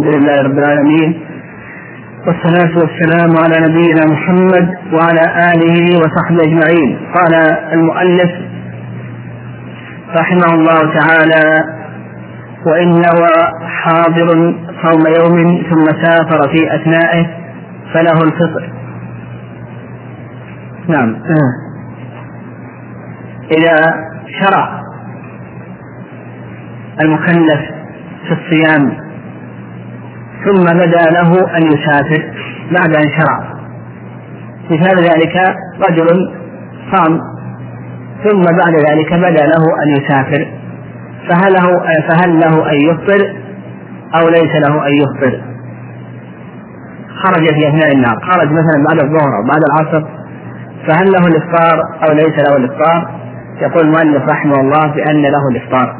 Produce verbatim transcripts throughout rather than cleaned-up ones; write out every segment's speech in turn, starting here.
الحمد لله رب العالمين، والصلاة والسلام على نبينا محمد وعلى آله وصحبه أجمعين. قال المؤلف رحمه الله تعالى: وإن نوى حاضر صوم يوم ثم سافر في أثنائه فله الفطر. نعم. إذا شرع المكلف في الصيام ثم بدا له أن يسافر بعد أن شرع، مثال ذلك رجل صام ثم بعد ذلك بدا له أن يسافر، فهل له, فهل له أن يفطر أو ليس له أن يفطر؟ خرج في أثناء النهار، خرج مثلا بعد الظهر أو بعد العصر، فهل له الإفطار أو ليس له الإفطار؟ يقول المؤلف رحمه الله بأن له الإفطار.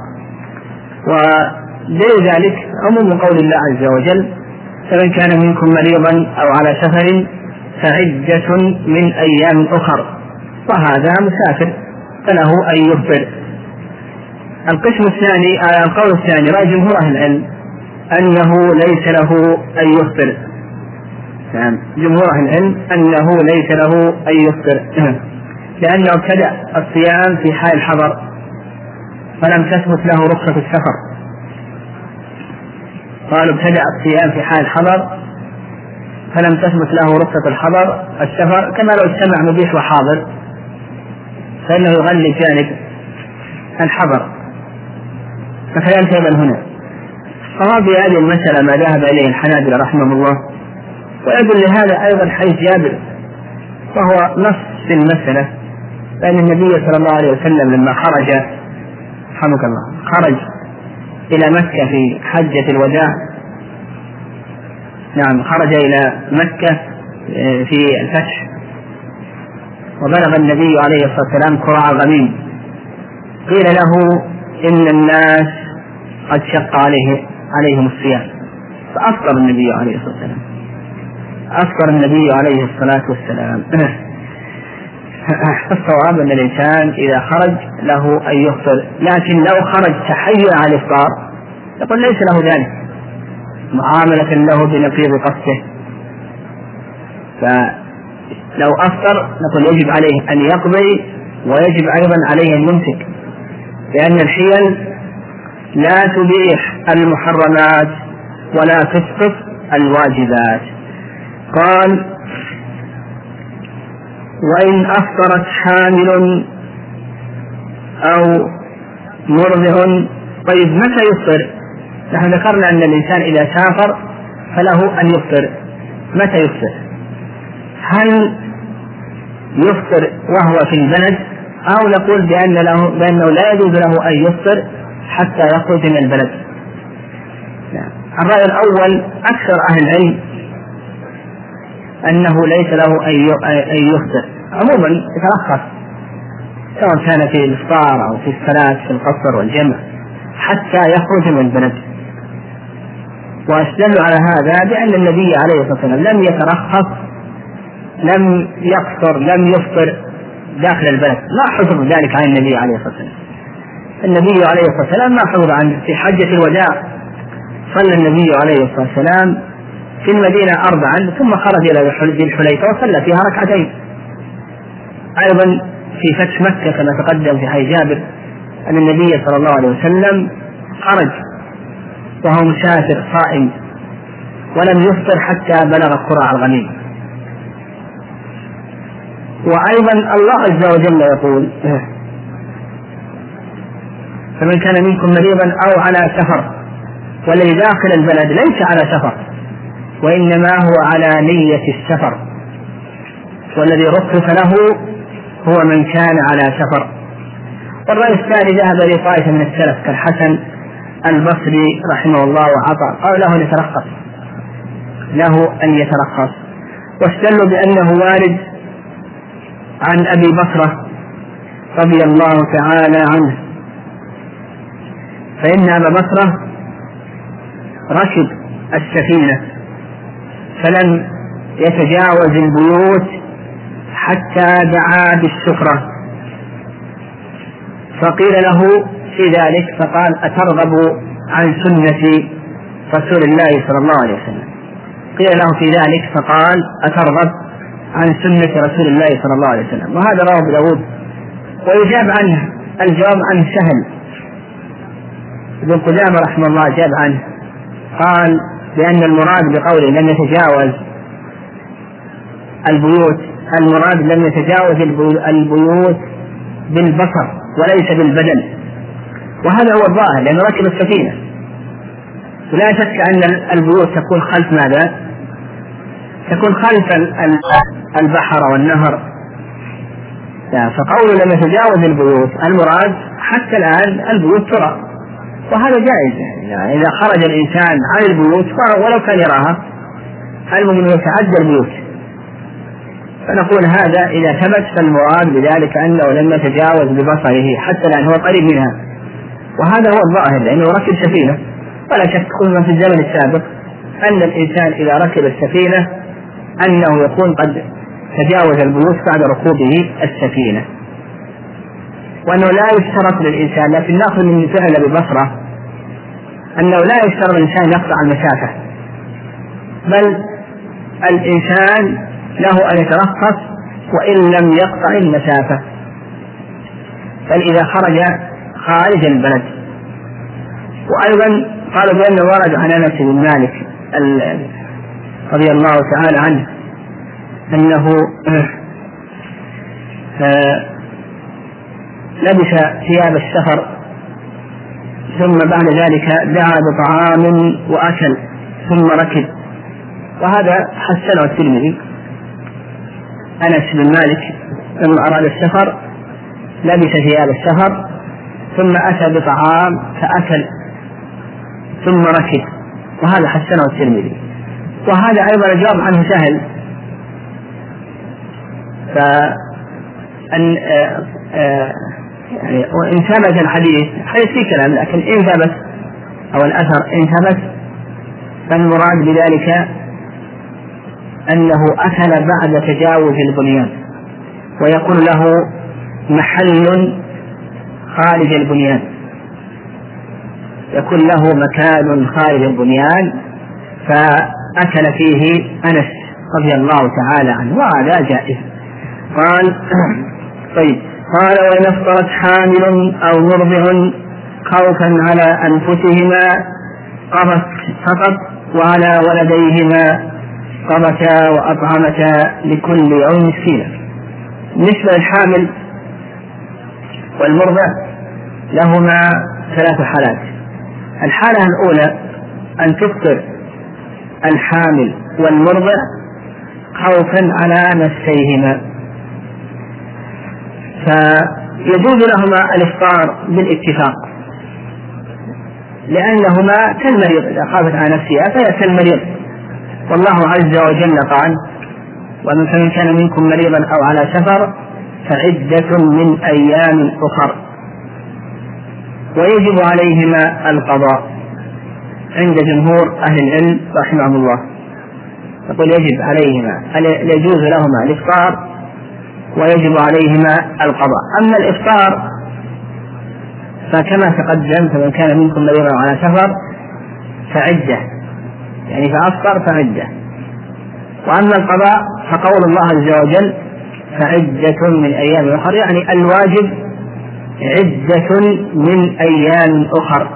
ودليل ذلك عموم قول الله عز وجل: فمن كان منكم مريضا أو على سفر فعدة من أيام أخر، وهذا مسافر فله أن يفطر. القسم الثاني القول الثاني رأي جمهور أهل العلم أنه ليس له أن يفطر. نعم، جمهور أهل العلم أنه ليس له أن يفطر لأنه ابتدأ الصيام في حال الحضر فلم تثبت له رخصة السفر. قالوا ابتدأ الصيام في حال الحضر فلم تثبت له رخصة الحضر السفر، كما لو اجتمع مبيح وحاضر فإنه يغلب جانب الحضر، فكذلك أيضا هنا. فهذه هذه المسألة ما ذهب إليه الحنابلة رحمهم الله، ويدل لهذا أيضا حديث جابر وهو نص في المسألة، لأن النبي صلى الله عليه وسلم لما خرج رحمك الله خرج إلى مكة في حجة الوداع، نعم خرج إلى مكة في الفتح، وبلغ النبي عليه الصلاة والسلام قرع غميم، قيل له إن الناس قد شق عليه عليهم الصيام، فأفطر النبي عليه الصلاة والسلام أفطر النبي عليه الصلاة والسلام. الصواب أن الإنسان إذا خرج له أن يفطر، لكن لو خرج تحيّا على الإفطار يقول ليس له ذلك، معاملة له بنقيض قصده. فلو أفطر نقول يجب عليه أن يقضي، ويجب أيضا عليه أن يمسك، لأن الحيل لا تبيح المحرمات ولا تسقط الواجبات. قال: وإن أفطرت حامل أو مرضع. طيب متى يفطر؟ نحن ذكرنا أن الإنسان إذا سافر فله أن يفطر. متى يفطر؟ هل يفطر وهو في البلد، أو نقول بأن له بأنه لا يجوز له أن يفطر حتى يخرج من البلد؟ الرأي الأول أكثر أهل العلم أنه ليس له أن يفطر، عموما يترخص سواء كان في الإفطار أو في الصلاة في القصر والجمع حتى يخرج من البلد. واستدلوا على هذا بأن النبي عليه الصلاة والسلام لم يترخص، لم يقصر، لم يفطر داخل البلد، لا حفظ ذلك عن النبي عليه الصلاة والسلام. النبي عليه الصلاة والسلام ما حفظ عنه. في حجة الوداع صلى النبي عليه الصلاة والسلام في المدينة أربعا ثم خرج إلى ذي الحليفة وصلى فيها ركعتين. أيضا في فتح مكة كما تقدم في حديث جابر أن النبي صلى الله عليه وسلم خرج وهو مسافر صائم ولم يفطر حتى بلغ قرع الغميم. وأيضا الله عز وجل يقول: فمن كان منكم مريضا أو على سفر. والذي داخل البلد ليس على سفر، وإنما هو على نية السفر، والذي رخص له هو من كان على سفر. والرأي الثاني ذهب لطائفة من السلف كالحسن البصري رحمه الله وعطاء، قال له أن يترخص له أن يترخص واستدلوا بأنه وارد عن أبي بصرة رضي الله تعالى عنه، فإن أبا بصرة ركب السفينة فلم يتجاوز البيوت حتى دعا بالسفرة، فقيل له في ذلك فقال: أترغب عن سنتي؟ رسول الله صلى الله عليه وسلم. قيل له في ذلك فقال أترغب عن سنة رسول الله صلى الله عليه وسلم؟ وهذا رواه أبو داود. ويجاب عنه الجواب عنه سهل. ابن قدامة رحمه الله جاب عنه قال بأن المراد بقوله لم يتجاوز البيوت، المراد لم يتجاوز البيوت بالبصر وليس بالبدن، وهذا هو الظاهر لأنه ركب السفينة. ولا شك أن البيوت تكون خلف ماذا؟ تكون خلف البحر والنهر. فقوله لم يتجاوز البيوت المراد حتى الآن البيوت ترى، وهذا جائز. يعني إذا خرج الإنسان عن البيوت ولو كان يراها المؤمن يتعدى البيوت، فنقول هذا إذا ثبت فالمراد بذلك أنه لم يتجاوز ببصره حتى الآن هو قريب منها، وهذا هو الظاهر لأنه ركب سفينة. ولا شك كما في الزمن السابق أن الإنسان إذا ركب السفينة أنه يكون قد تجاوز البيوت بعد ركوبه السفينة، وأنه لا يشترط للإنسان، لكن نأخذ من فعل ببصرة أنه لا يشترط الإنسان يقطع المسافة، بل الإنسان له أن يترخص وإن لم يقطع المسافة، بل إذا خرج خارج البلد. وأيضا قالوا بأنه ورد عن أنس بن مالك رضي الله تعالى عنه أنه لبس ثياب السفر ثم بعد ذلك دعا بطعام وأكل ثم ركب، وهذا حسنه الترمذي. أنس بن مالك لما أراد السفر لبس ثياب السفر ثم أتى بطعام فأكل ثم ركب، وهذا حسنه الترمذي. وهذا أيضا الجواب عنه سهل، فأن آآ آآ يعني وإن ثبت الحديث حديث فيه كلام، لكن إن ثبت أو الأثر إن ثبت فالمراد بذلك أنه أكل بعد تجاوز البنيان، ويكون له محل خارج البنيان، يكون له مكان خارج البنيان فأكل فيه أنس رضي الله تعالى عنه، وهذا جائز. قال طيب قال وإن أفطرت حامل أو مرضع خوفا على أنفسهما قضت فقط وعلى ولديهما قضتا وأطعمتا لكل يوم مسكينا. بالنسبة للحامل والمرضع لهما ثلاث حالات. الحالة الأولى أن تفطر الحامل والمرضع خوفا على نفسيهما، فيجوز لهما الإفطار بالاتفاق لأنهما كالمريض، إذا خافت على نفسها فهي كالمريض، والله عز وجل قال ومن كان منكم مريضا أو على سفر فعدة من أيام أخر. ويجب عليهما القضاء عند جمهور أهل العلم رحمهم الله، يقول يجب عليهما، يجوز لهما الإفطار ويجب عليهما القضاء. أما الإفطار فكما تقدم فمن كان منكم مريضا على سفر فعدة، يعني فأفطر فعدة. وأما القضاء فقول الله عز وجل فعدة من أيام أخر، يعني الواجب عدة من أيام أخر.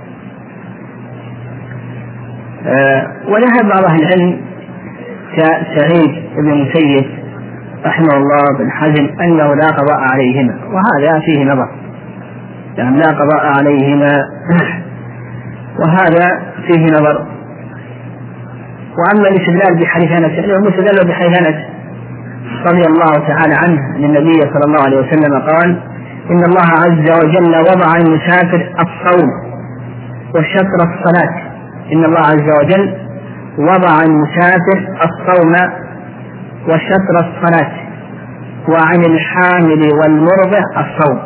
أه وذهب بعض أهل العلم كسعيد بن المسيب رحمه الله بن حزم أنه لا قضاء عليهما، وهذا فيه نظر، يعني لا قضاء عليهما وهذا فيه نظر. وأما الاستدلال بحديث أنس فإنه مستدل بحديث أنس رضي الله تعالى عنه أن النبي صلى الله عليه وسلم قال إن الله عز وجل وضع المسافر الصوم وشطر الصلاة. إن الله عز وجل وضع المسافر الصوم وشطر الصلاة وعن الحامل والمرضع الصوم،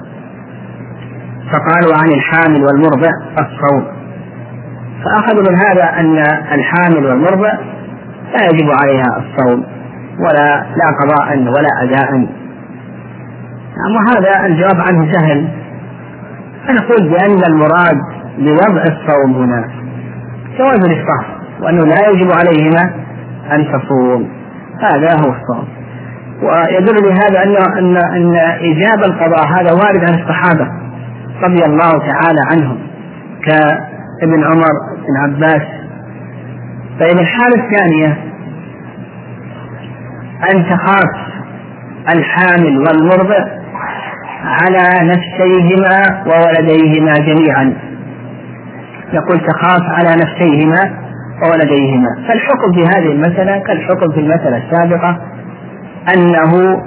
فقالوا عن الحامل والمرضع الصوم، فأخذوا من هذا أن الحامل والمرضع لا يجب عليها الصوم ولا لا قضاء ولا أداء. وهذا الجواب عنه سهل، فنقول بأن المراد بوضع الصوم هنا جواز الإفطار، وأنه لا يجب عليهما أن تصوم، هذا هو الصوم. ويدل لهذا أن أن أن إيجاب القضاء هذا وارد عن الصحابة رضي الله تعالى عنهم كابن عمر بن عباس. فإن الحالة الثانية أن تخاف الحامل والمرضع على نفسيهما وولديهما جميعا، يقول تخاف على نفسيهما وولديهما، فالحكم في هذه المسألة كالحكم في المسألة السابقة، أنه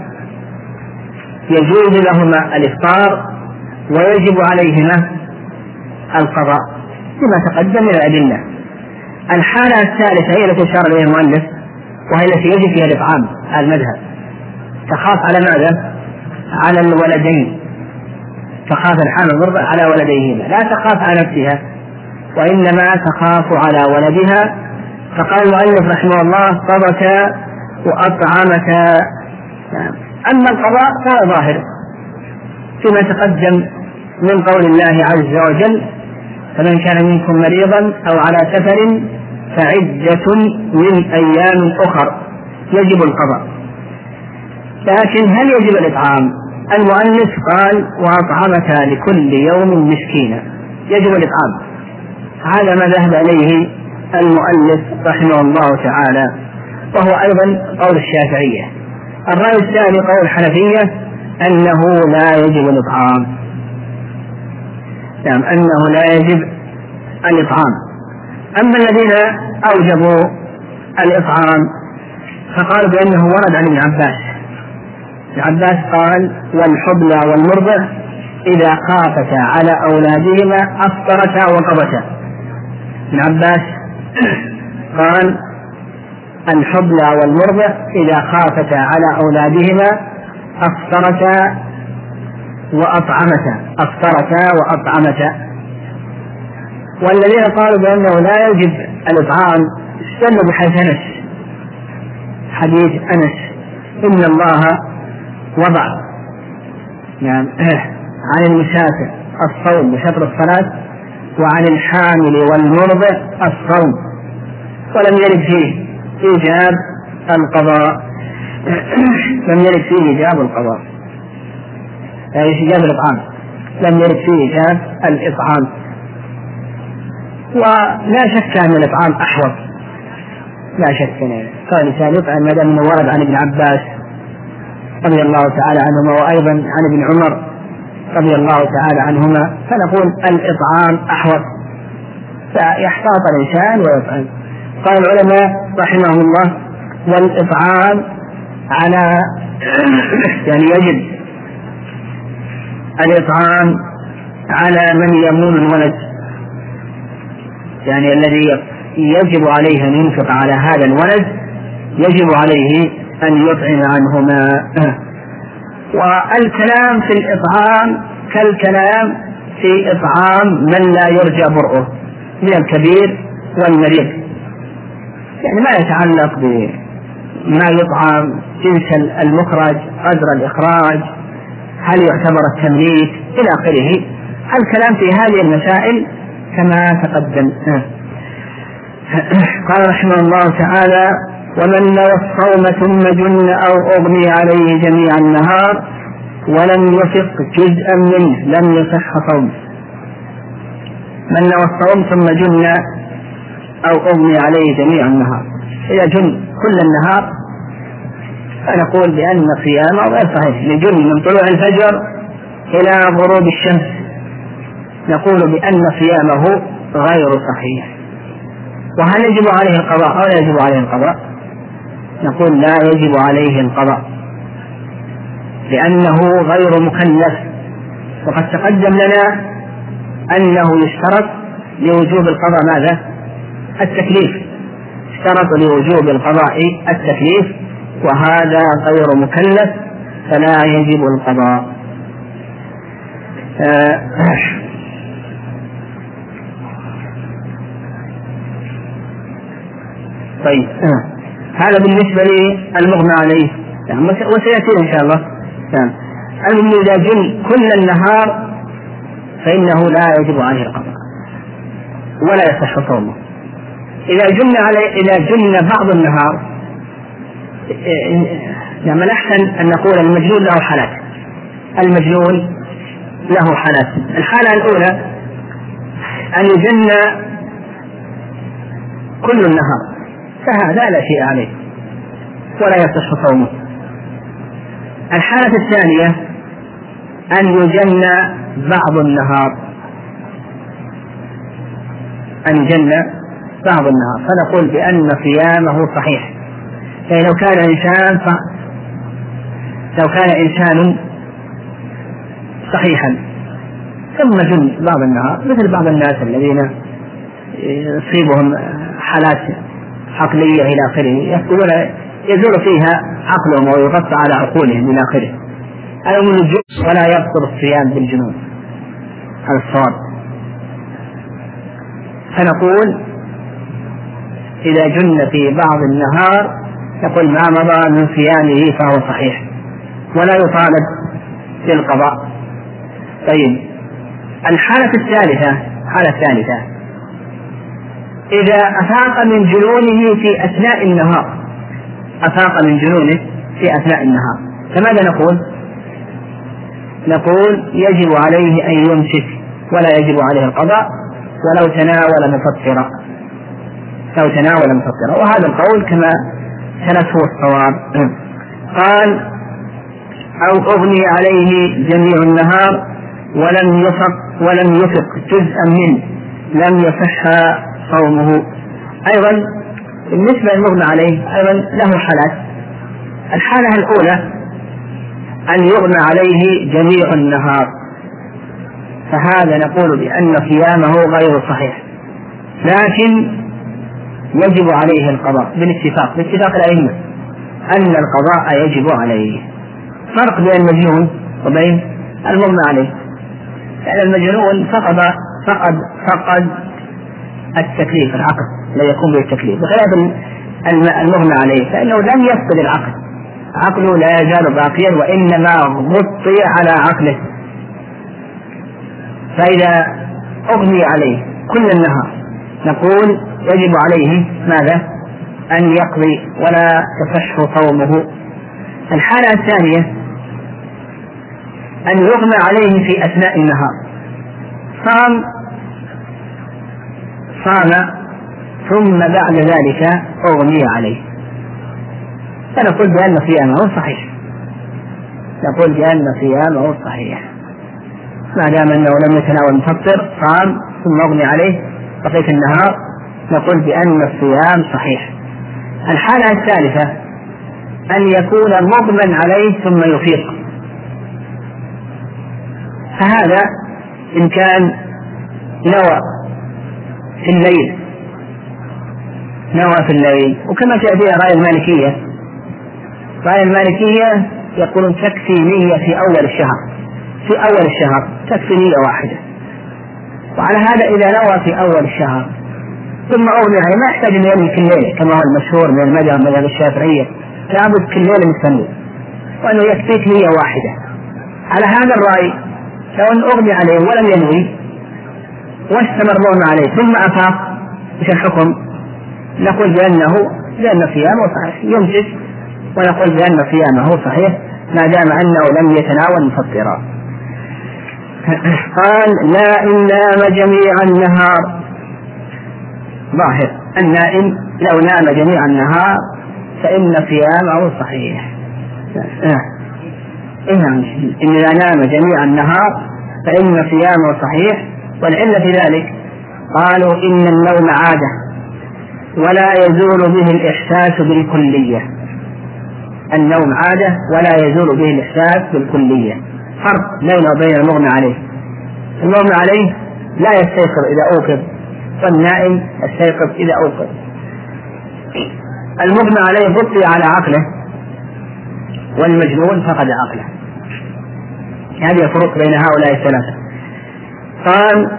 يجوز لهما الإفطار ويجب عليهما القضاء كما تقدم من الأدلة. الحالة الثالثة هي التي أشار إليها المؤلف، وهي التي يجب فيها الإطعام على المذهب، تخاف على ماذا؟ على الولدين، تخاف الحامل والمرضع على ولديهما، لا تخاف على نفسها وإنما تخاف على ولدها. فقال المؤلف رحمه الله صدك وأطعمك. أما القضاء فهو ظاهر فيما تقدم من قول الله عز وجل فمن كان منكم مريضا أو على سفر فعدة من أيام أخر، يجب القضاء. لكن هل يجب الإطعام؟ المؤلف قال وأطعمك لكل يوم مسكينا، يجب الإطعام. هذا ما ذهب إليه المؤلف رحمه الله تعالى، وهو أيضا قول الشافعية. الرأي الثاني قول الحنفية أنه لا يجب الإطعام، نعم أنه لا يجب الإطعام. أما الذين أوجبوا الإطعام فقالوا بأنه ورد عن ابن عباس. ابن عباس قال والحبلى والمرضع إذا خافتا على أولادهما أفطرتا وقضتا. ابن عباس قال الحبلى والمرضع إذا خافتا على أولادهما أفطرتا وأطعمتا، أفطرتا وأطعمتا. والذين قالوا بأنه لا يجب الإطعام استدلوا بحديث أنس، حديث أنس إن الله وضع نعم عن المسافر الصوم بشطر الصلاة وعن الحامل والمرضع الصوم، ولم يرد فيه إيجاب القضاء، لم يرد فيه إيجاب القضاء، يعني إيجاب الإطعام، لم يرد فيه إيجاب الإطعام. ولا شك أن الإطعام أحوط، لا شك أن الإنسان يطعم ما دام أنه ورد عن ابن عباس رضي الله تعالى عنهما وأيضا عن ابن عمر رضي الله تعالى عنهما، فنقول الإطعام أحوط، فيحتاط الإنسان ويطعم. قال العلماء رحمهم الله والإطعام على يعني يجب الإطعام على من يمون الولد، يعني الذي يجب عليه أن ينفق على هذا الولد يجب عليه أن يطعم عنهما. والكلام في الإطعام كالكلام في إطعام من لا يرجى برؤه من الكبير والمريض، يعني ما يتعلق بما يطعم، جنس المخرج، قدر الإخراج، هل يعتبر التمليك إلى آخره. الكلام في هذه المسائل كما تقدم. قال رحمه الله تعالى ومن نوى الصوم ثم جن أو أغمي عليه جميع النهار ولم يفق جزءا منه لم يصح صوم. من نوى الصوم ثم جن أو أغمي عليه جميع النهار، إذا جن كل النهار فنقول بأن صيامه غير صحيح، لجن من طلوع الفجر إلى غروب الشمس نقول بأن صيامه غير صحيح. وهل يجب عليه القضاء أو لا يجب عليه القضاء؟ نقول لا يجب عليه القضاء لأنه غير مكلف، وقد تقدم لنا أنه يشترط لوجوب القضاء ماذا؟ التكليف، اشترط لوجوب القضاء التكليف، وهذا غير مكلف فلا يجب القضاء. آه طيب آه. هذا بالنسبة للمغمى عليه، يعني وسيأتي إن شاء الله. يعني إذا جن كل النهار فإنه لا يجب عليه القضاء ولا يصح صومه، إذا جن عليه إذا جن بعض النهار، لما الأحسن أن نقول المجنون له حالات. المجنون له حالات. الحالة الأولى أن يجن كل النهار، فهذا لا شيء عليه ولا يصح صومه. الحالة الثانية أن يجن بعض النهار، أن يجن بعض النهار، فنقول بأن صيامه صحيح. يعني لو كان إنسان ف... لو كان إنسان صحيحا ثم جن بعض النهار، مثل بعض الناس الذين يصيبهم حالات عقلية إلى آخره، يقولون يزول فيها عقلهم ويغطى على عقولهم إلى آخره، هذا من الجن ولا يبطل الصيام بالجنون، هذا الصواب. فنقول إذا جن في بعض النهار يقول ما مضى من صيامه فهو صحيح ولا يطالب بالقضاء. طيب الحالة الثالثة، الحالة الثالثة إذا أفاق من جنونه في أثناء النهار، أفاق من جنونه في أثناء النهار، فماذا نقول؟ نقول يجب عليه أن يمسك ولا يجب عليه القضاء ولو تناول مفطرا، لو تناول مفطرا، وهذا القول كما سنته الصواب. قال أو أغني عليه جميع النهار ولم يفق ولم يفق جزءا منه لم يصح صومه. أيضا بالنسبة للمغنى عليه أيضا له حالات. الحالة الأولى أن يغنى عليه جميع النهار، فهذا نقول بأن صيامه غير صحيح، لكن يجب عليه القضاء بالاتفاق، باتفاق الأئمة أن القضاء يجب عليه. فرق بين المجنون وبين المغنى عليه، لأن المجنون فقد فقد فقد التكليف، العقل لا يكون بالتكليف، بخلاف المغنى عليه فإنه لم يفقد العقل، عقله لا يزال باقيا وإنما غطي على عقله. فإذا أغني عليه كل النهار نقول يجب عليه ماذا؟ أن يقضي ولا يصح صومه. الحالة الثانية أن يغنى عليه في أثناء النهار، صام صام ثم بعد ذلك أغني عليه، فنقول بأن صيامه صحيح، نقول بأن صيامه صحيح ما دام أنه لم يتناول مفطر، صام ثم أغني عليه بقية النهار، نقول بأن الصيام صحيح. الحالة الثالثة أن يكون مغمى عليه ثم يفيق، فهذا إن كان نوى في الليل نوى في الليل وكما تأتي رأي المالكية، رأي المالكية يقولون تكفي نية في أول الشهر، في أول الشهر تكفي نية واحدة، وعلى هذا إذا نوى في أول الشهر ثم أغني عليه ما يحتاج أن ينوي كل ليلة كما هو المشهور من المذهب مذهب الشافعية، لابد كل ليلة مستنوي، وأنه يكفيك نية واحدة. على هذا الرأي لو أن أغني عليه ولم ينوي واستمر النوم عليه ثم أفاق، إيش الحكم؟ نقول بأنه بأن صيامه صحيح، يمسك ونقول بأن صيامه صحيح ما دام أنه لم يتناول مفطرا. قال لا إن نام جميع النهار، ظاهر النائم لو نام جميع النهار فإن صيامه صحيح. إن إذا نام جميع النهار فإن صيامه صحيح، والعلة في ذلك قالوا إن النوم عادة ولا يزول به الإحساس بالكلية، النوم عادة ولا يزول به الإحساس بالكلية، فرق بينه وبين المغمى عليه. المغمى عليه لا يستيقظ إذا أوقظ، والنائم يستيقظ إذا أوقظ. المغمى عليه غطي على عقله، والمجنون فقد عقله. هذه الفروق بين هؤلاء الثلاثة. قال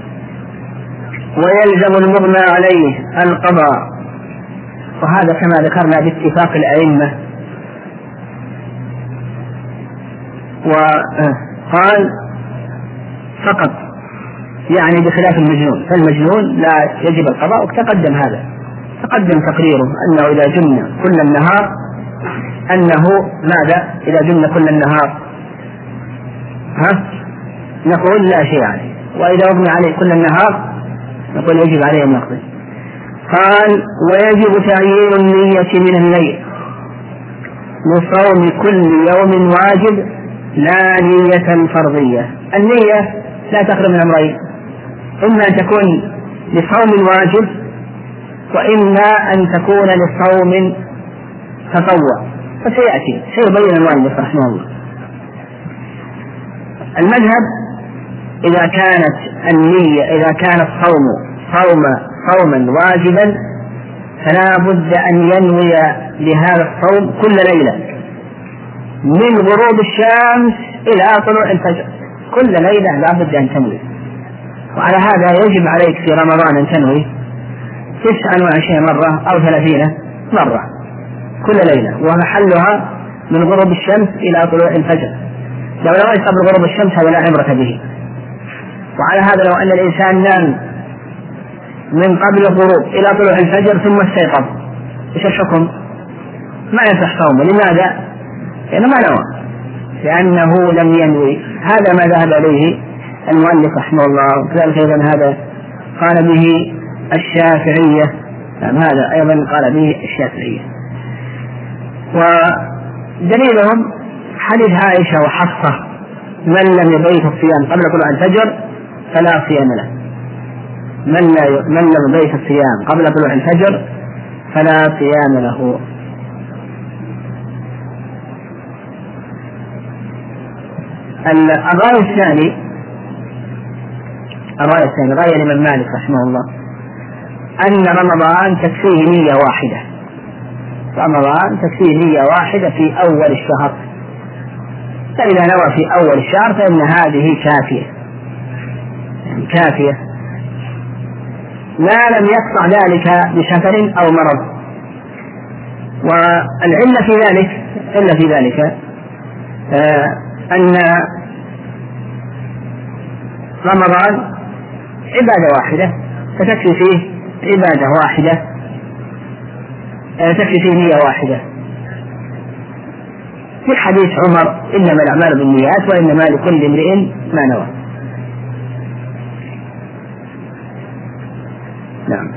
ويلزم المغمى عليه القضاء، وهذا كما ذكرنا باتفاق الأئمة. وقال فقط يعني بخلاف المجنون، فالمجنون لا يجب القضاء وتقدم هذا، تقدم تقريره أنه إذا جن كل النهار أنه ماذا؟ إذا جن كل النهار ها؟ نقول لا شيء عليه، وإذا أغمي عليه كل النهار نقول يجب عليه أن يقضي. قال ويجب تعيين النية من الليل لصوم كل يوم واجب لا نية فرضية. النية لا تخرج من أمرين، إما أن تكون لصوم واجب وإما أن تكون لصوم تطوع، فسيأتي سيبين المؤلف رحمه الله. المذهب إذا كانت النية إذا كان الصوم صوم صوما واجبا فلا بد أن ينوي لهذا الصوم كل ليلة من غروب الشمس إلى طلوع الفجر، كل ليلة لا بد أن تنوي. وعلى هذا يجب عليك في رمضان أن تنوي تسعة وعشرين مرة أو ثلاثين مرة كل ليلة، ومحلها من غروب الشمس إلى طلوع الفجر. لو نويت قبل غروب الشمس هذا لا عبرة به. وعلى هذا لو أن الإنسان نام من قبل الغروب إلى طلوع الفجر ثم استيقظ إيش الحكم؟ ما يصح صومه. لماذا؟ لأنه ما نوى، لأنه لم ينوي. هذا ما ذهب إليه المؤلف رحمه الله، وكذلك أيضا هذا قال به الشافعية، نعم هذا أيضا قال به الشافعية. ودليلهم حديث عائشة وحفصة من لم يبيت الصيام قبل طلوع الفجر فلا صيام له، من, لا من لم يبيت الصيام قبل طلوع الفجر فلا صيام له. الرأي الثاني الرأي الثاني رأي الإمام مالك رحمه الله أن رمضان تكفيه نية واحدة، رمضان تكفيه نية واحدة في أول الشهر، فإذا نوى في أول الشهر فإن هذه كافية، يعني كافية ما لم يقطع ذلك بسفر أو مرض. والعلة في ذلك إلا في ذلك آه أن رمضان عبادة واحدة فتكفي فيه عبادة واحدة آه تكفي فيه نية واحدة. في حديث عمر إنما الأعمال بالنيات وإنما لكل امرئ ما نوى. نعم.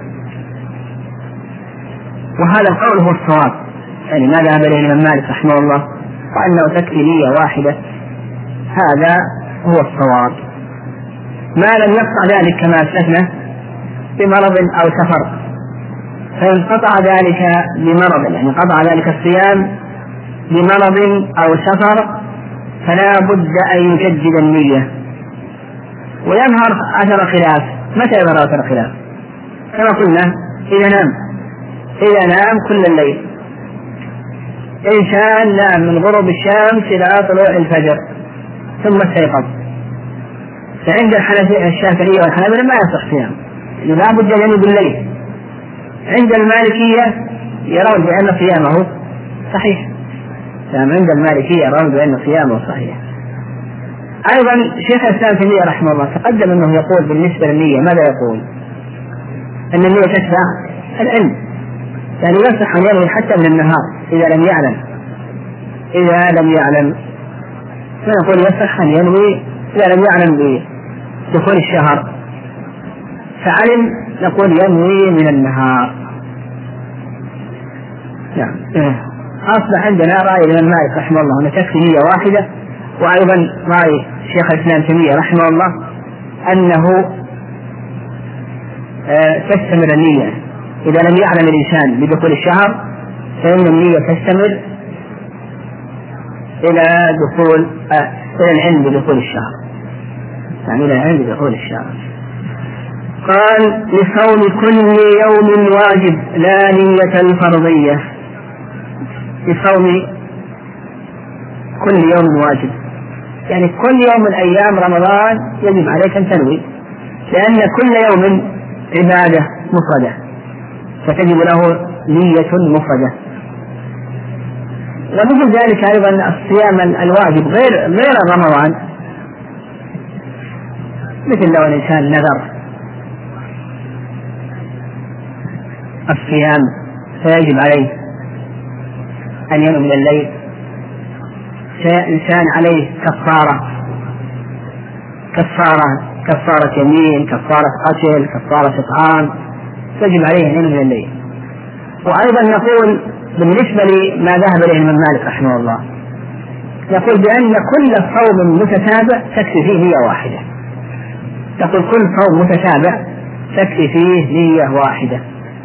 وهذا القول هو الصواب، يعني ما ذهب إليه الإمام مالك رحمه الله وأنه تكفي نية واحدة، هذا هو الصواب ما لم يقطع ذلك كما أسلفنا بمرض أو سفر. فإن قطع ذلك بمرض، يعني قطع ذلك الصيام بمرض أو سفر، فلا بد أن يجدد النية. ويظهر أثر خلاف. متى يظهر أثر خلاف؟ كما قلنا إذا نام إذا نام كل الليل، إنسان نام من غروب الشمس إلى طلوع الفجر ثم استيقظ، فعند الشافعية والحنابلة ما يصح صيام، لا بد أن ينوي بالليل. عند المالكية يرون بأن صيامه صحيح، عند المالكية يرون بأن صيامه صحيح. أيضا شيخ الإسلام تيمية رحمه الله تقدم أنه يقول بالنسبة للنية، ماذا يقول؟ أن النية تتبع العلم، يعني يصح أن ينوي حتى من النهار إذا لم يعلم إذا لم يعلم فنقول يصح أن ينوي إذا لم يعلم بدخول الشهر، فعلم نقول ينوي من النهار. نعم. أصبح عندنا رأي الإمام مالك رحمه الله أن تكفي نية واحدة، وأيضا رأي شيخ الإسلام تيمية رحمه الله أنه تستمر النية إذا لم يعلم الإنسان بدخول الشهر، فإن النية تستمر إلى دخول آه إلى العلم بدخول الشهر، يعني إلى العلم بدخول الشهر. قال لصوم كل يوم واجب لا نية الفرضية، لصوم كل يوم واجب، يعني كل يوم من أيام رمضان يجب عليك أن تنوي، لأن كل يوم عبادة مفردة فتجب له نية مفردة. ومثل ذلك أيضا الصيام الواجب غير غير رمضان، مثل لو الإنسان نذر الصيام فيجب عليه أن ينوي من الليل، إنسان عليه كفارة كفارة كفارة يمين، كفارة قتل، كفارة إطعام، تجب عليه أن ينوي من الليل. وأيضا نقول بالنسبة لما ذهب إليه الإمام مالك رحمه الله، يقول بأن كل صوم متتابع تكفي فيه نية واحدة. يقول كل صوم متتابع تكفي فيه نية واحدة.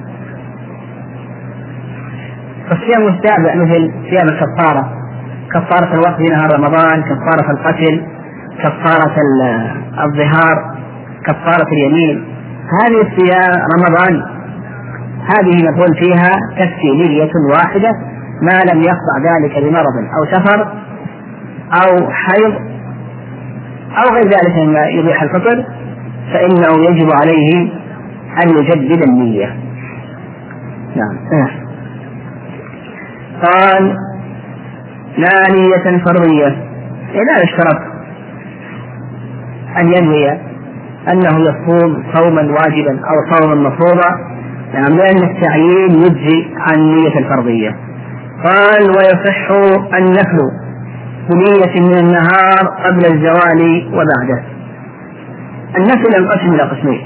فالصيام المتتابع مثل صيام الكفارة، كفارة الوقت في نهار رمضان، كفارة القتل، كفارة الظهار، كفارة اليمين، هذه الصيام رمضان هذه نقول فيها تكفي نية واحدة ما لم يقطع ذلك بمرض أو سفر أو حيض أو غير ذلك مما يبيح الفطر، فإنه يجب عليه أن يجدد النية. نعم. قال لا نية فرضية، لا يشترط أن ينوي أنه يصوم صوما واجبا أو صوما مفروضا، يعني لأن التعيين يجزي عن نية الفرضية. قال ويصح النفل بنية من النهار قبل الزوال وبعده. النفل ينقسم إلى قسمين.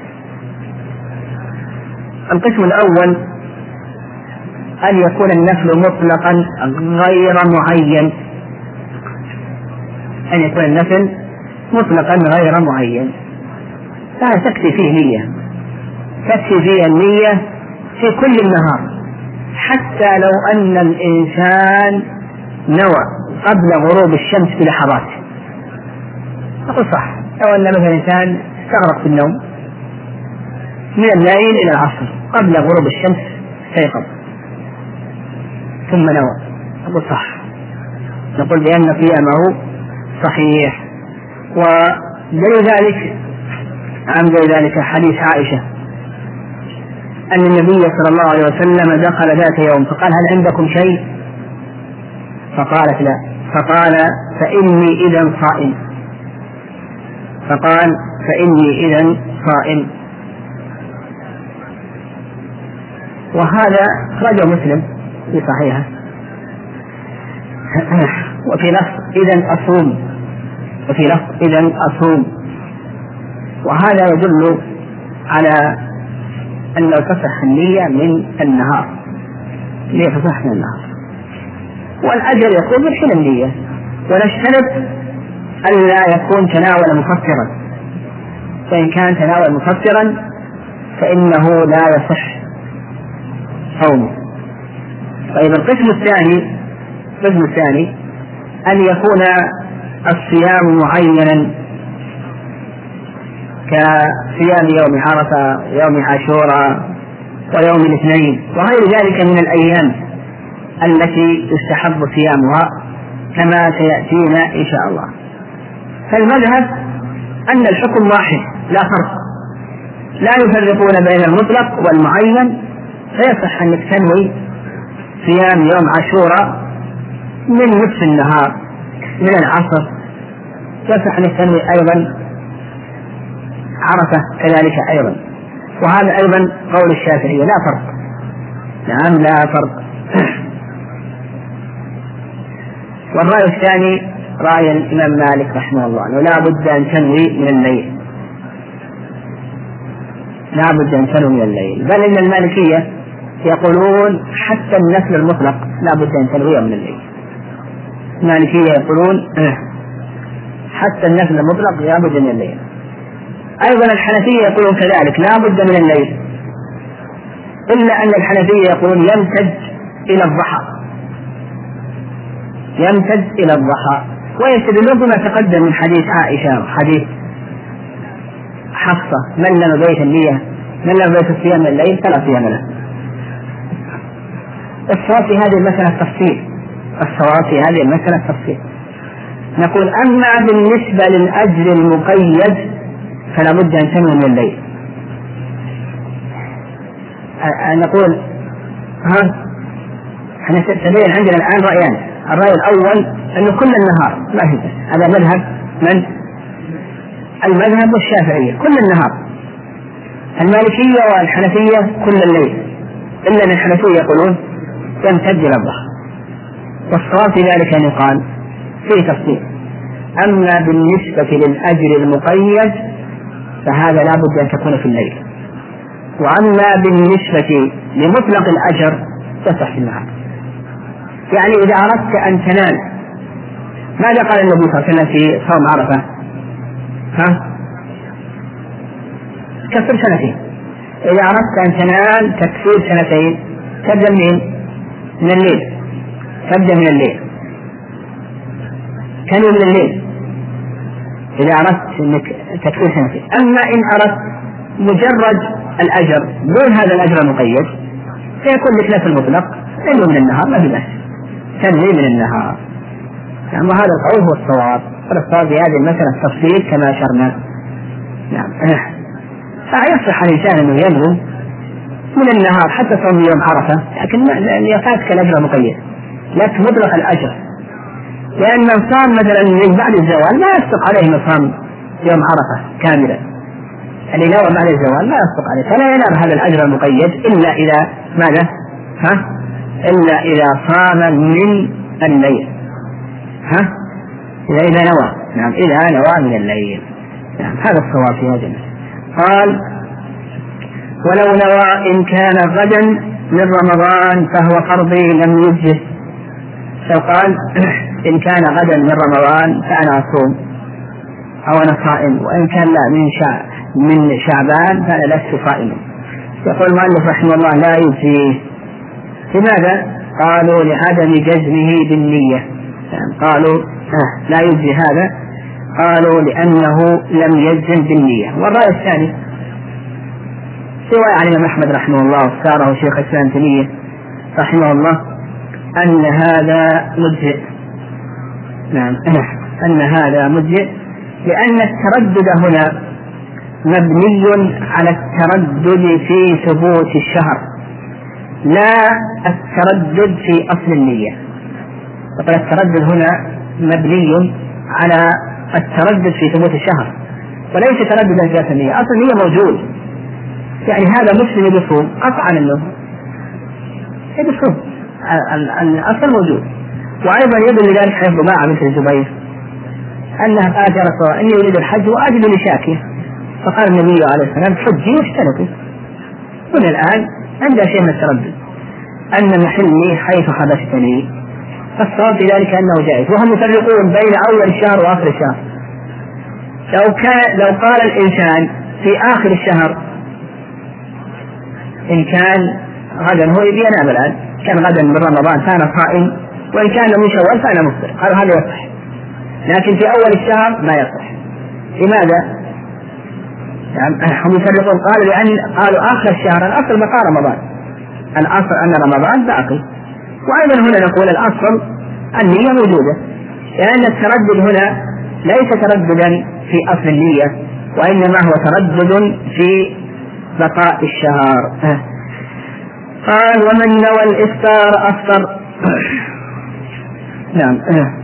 القسم الأول أن يكون النفل مطلقا غير معين، أن يكون النفل مطلقا غير معين، لا تكفي فيه نية، تكفي فيه النية في كل النهار، حتى لو أن الإنسان نوى قبل غروب الشمس بلحظات. أقول صح، لو أن مثلا إنسان استغرق في النوم من الليل إلى العصر قبل غروب الشمس استيقظ ثم نوى، أقول صح، نقول بأن صيامه صحيح. ودليل ذلك عن ذلك حديث عائشة أن النبي صلى الله عليه وسلم دخل ذات يوم فقال هل عندكم شيء؟ فقالت لا، فقال فإني إذن صائم، فقال فإني إذن صائم. وهذا رجع مسلم في صحيحه. وفي لفظ إذن أصوم، وفي لفظ إذن أصوم. وهذا يدل على أن تصح النية من النهار، ليه تصح من النهار، والأجر يكون من حين النية. ونجتنب ألا يكون تناول مفطرا، فإن كان تناول مفطرا فإنه لا يصح صومه. طيب القسم الثاني، القسم الثاني أن يكون الصيام معينا كصيام يوم عرفة، يوم عاشوراء، ويوم الاثنين وغير ذلك من الأيام التي يستحب صيامها كما سيأتينا إن شاء الله. فالمذهب أن الحكم واحد لا فرق، لا يفرقون بين المطلق والمعين، فيصح أن تنوي صيام يوم عاشوراء من نصف النهار من العصر، يصح أن تنوي أيضا عرفة كذلك أيضا. وهذا أيضا قول الشافعية لا فرق، نعم لا فرق. والرأي الثاني رأي الإمام مالك رحمه الله أنه لا بد أن تنوي من الليل، لا بد أن تنوي من الليل، بل إن المالكية يقولون حتى النفل المطلق لا بد أن تنويه من الليل. المالكية يقولون حتى النفل المطلق لا بد من الليل. أيضا الحنفية يقولون كذلك لا بد من الليل، إلا أن الحنفية يقولون يمتد إلى الضحى، يمتد إلى الضحى، ويستدلون بما تقدم من حديث عائشة وحديث حفصة من لم بيت النية من لم بيت الصيام من الليل فلا صيام له. الصواب في هذه المسألة التفصيل، الصواب في هذه المسألة التفصيل. نقول أما بالنسبة للأجر المقيد فلا بد أن تنوي من الليل. نقول ها احنا سبيل عندنا الآن رأيان، الرأي الأول أنه كل النهار ما في، هذا مذهب من؟ المذهب والشافعية كل النهار، المالكية والحنفية كل الليل، إلا أن الحنفية يقولون يمتد إلى الظهر، والصواب في ذلك أن يقال فيه تفصيل. أما بالنسبة للأجر المقيد فهذا لا بد أن تكون في الليل، وأما بالنسبة لمطلق الأجر تصح في النهار. يعني إذا أردت أن تنال، ماذا قال النبي صلى الله عليه وسلم في صوم عرفة؟ ها؟ كفر سنتين. إذا أردت أن تنال تكفير سنتين تبدأ من من الليل، تبدأ من الليل، تنوي من الليل إذا أردت أنك تكفير سنتين. أما إن أردت مجرد الأجر دون هذا الأجر المقيد فيكون لك نفس المطلق، تنوي من النهار ما في بأس، تنوي من النهار. يعني وهذا القول هو الصواب، والصواب في هذه المسألة التفصيل كما أشرنا. نعم. فيصح الإنسان أنه ينوي من النهار حتى صوم يوم عرفة، لكن يفاتك الأجر المقيد، لك مطلق الأجر، لأن من صام مثلا من بعد الزوال ما يصدق عليه من صام يوم عرفة كاملا، اللي نوى بعد الزوال ما يصدق عليه، فلا ينال هذا الأجر المقيد إلا إذا ماذا؟ ها؟ إلا إذا صام من الليل، ها؟ إذا إذا نوى، نعم إذا نوى من الليل. نعم هذا الصواب في هذا. قال: ولو نوى إن كان غدا من رمضان فهو فرضي لم يجزه. لو قال إن كان غدا من رمضان فأنا أصوم أو أنا صائم، وإن كان لا من شع من شعبان فأنا لست صائما. يقول المؤلف رحمه الله: لا يجزيه. لماذا؟ قالوا: لعدم جزمه بالنية. يعني قالوا آه لا يجزي هذا، قالوا لأنه لم يجزم بالنية. والرأي الثاني سواء عن الإمام أحمد رحمه الله واختاره شيخ الإسلام تيمية رحمه الله أن هذا مجزئ. نعم أن هذا مجزئ، لأن التردد هنا مبني على التردد في ثبوت الشهر لا التردد في أصل النية. وقال التردد هنا مبني على التردد في ثبوت الشهر وليس ترددا في أصل النية. أصل النية موجود، يعني هذا مسلم يصوم قطعا أنه يصوم، الأصل موجود. وأيضا يدل لذلك حيث ضباعة بنت الزبير أنها قالت: يا رسول الله إني أريد الحج وأجد لشاكية، فقال النبي عليه السلام: حجي واشتركي. هنا الآن عندها شيء من التردد أن محلي حيث حبستني، فالصواب في ذلك أنه جائز. وهم يفرقون بين أول الشهر وآخر الشهر. لو كان لو قال الإنسان في آخر الشهر إن كان غدا هو ينام الآن، كان غدا من رمضان فأنا صائم، وإن كان من شوال فأنا مفطر، هذا يصح. لكن في أول الشهر لا يصح. لماذا؟ يعني هم يفرقون، قالوا لأن قالوا آخر الشهر الأصل بقاء رمضان، الأصل أن رمضان باقي. وأيضا هنا نقول الأصل النية موجودة، لأن التردد هنا ليس ترددا في أصل النية، وإنما هو تردد في بقاء الشهر. قال: ومن نوى الإفطار أفطر. نعم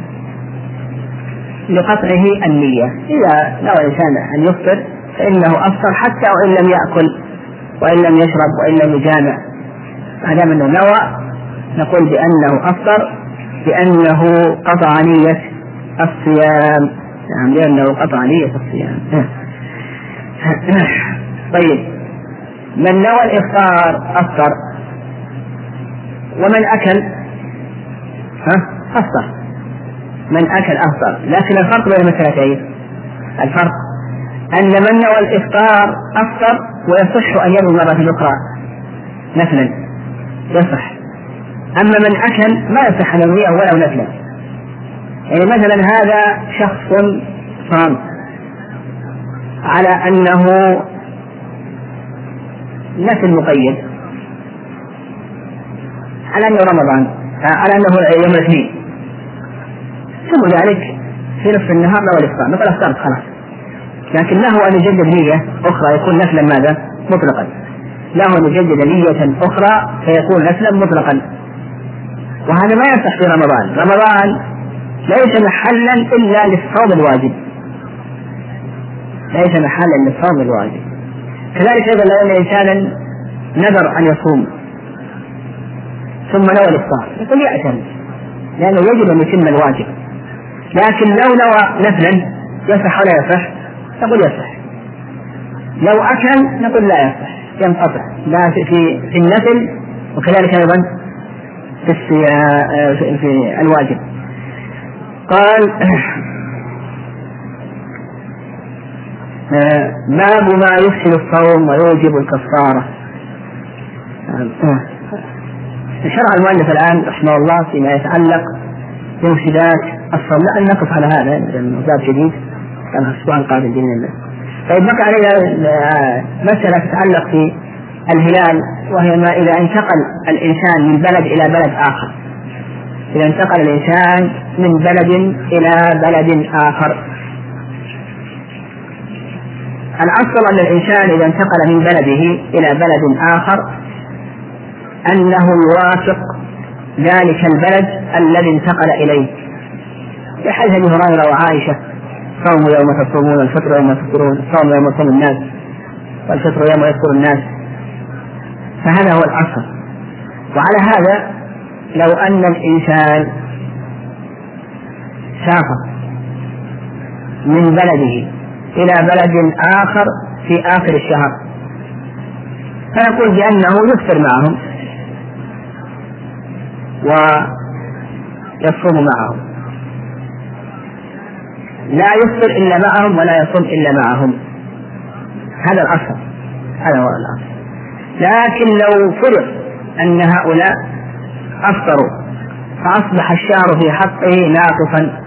لقطعه النية. إذا نوى الإنسان أن يفطر فإنه أفطر حتى وإن لم يأكل وإن لم يشرب وإن لم يجامع، ما دام أنه نوى نقول بأنه أفطر، بأنه قطع نية الصيام. نعم لأنه قطع نية الصيام. طيب، من نوى الإفطار أفطر، ومن أكل ها أفطر. من أكل أفطر، لكن الفرق بين المسألتين، الفرق أن من نوى الإفطار أفطر ويصح أن ينوي مرة أخرى نفلا، يصح. أما من أكل ما يصح أن ينويه ولو نفلا. يعني مثلا هذا شخص صام على أنه نفل مقيد، على أنه رمضان، على أنه يوم الاثنين، ثم ذلك في نصف النهار نوى الإفطار، نقول أفطرت خلاص. لكن له أن يجدد نية أخرى يكون نفلا ماذا؟ مطلقا. له أن يجدد نية أخرى فيكون نفلا مطلقا، وهذا ما يصح في رمضان. رمضان ليس محلا إلا للصوم الواجب، ليس محلا للصوم الواجب. كذلك أيضا لو أن إنسانا نذر أن يصوم ثم نوى الإفطار يقول يأثم، لأنه يجب أن يتم الواجب. لكن لو نوى نفلا يصح ولا يصح؟ نقول يصح. لو أكل نقول لا يصح، ينقطع لا في في النفل وكذلك أيضا في في الواجب. قال باب ما يفسد الصوم ويوجب الكفارة. شرع المؤلف الآن رحمه الله فيما يتعلق بمفسدات الصوم، لأن نقف على هذا لأنه باب جديد كان الأسبوع القادم بإذن الله. طيب بقى علينا مسألة تتعلق في الهلال، وهي ما إذا انتقل الإنسان من بلد إلى بلد آخر. إذا انتقل الإنسان من بلد إلى بلد آخر، الأصل أن الإنسان إذا انتقل من بلده إلى بلد آخر أنه يوافق ذلك البلد الذي انتقل إليه، بحيث أبي هريرة وعائشة صوم يوم تصومون والفطر يوم تفطرون، صوم يوم يصوم الناس والفطر يوم يفطر الناس، فهذا هو الأصل. وعلى هذا لو أن الإنسان سافر من بلده إلى بلد آخر في آخر الشهر فنقول بأنه يفطر معهم ويصوم معهم، لا يفطر إلا معهم ولا يصوم إلا معهم، هذا الأصل، هذا هو الأصل. لكن لو فرض أن هؤلاء أفطروا فأصبح الشهر في حقه ناقصا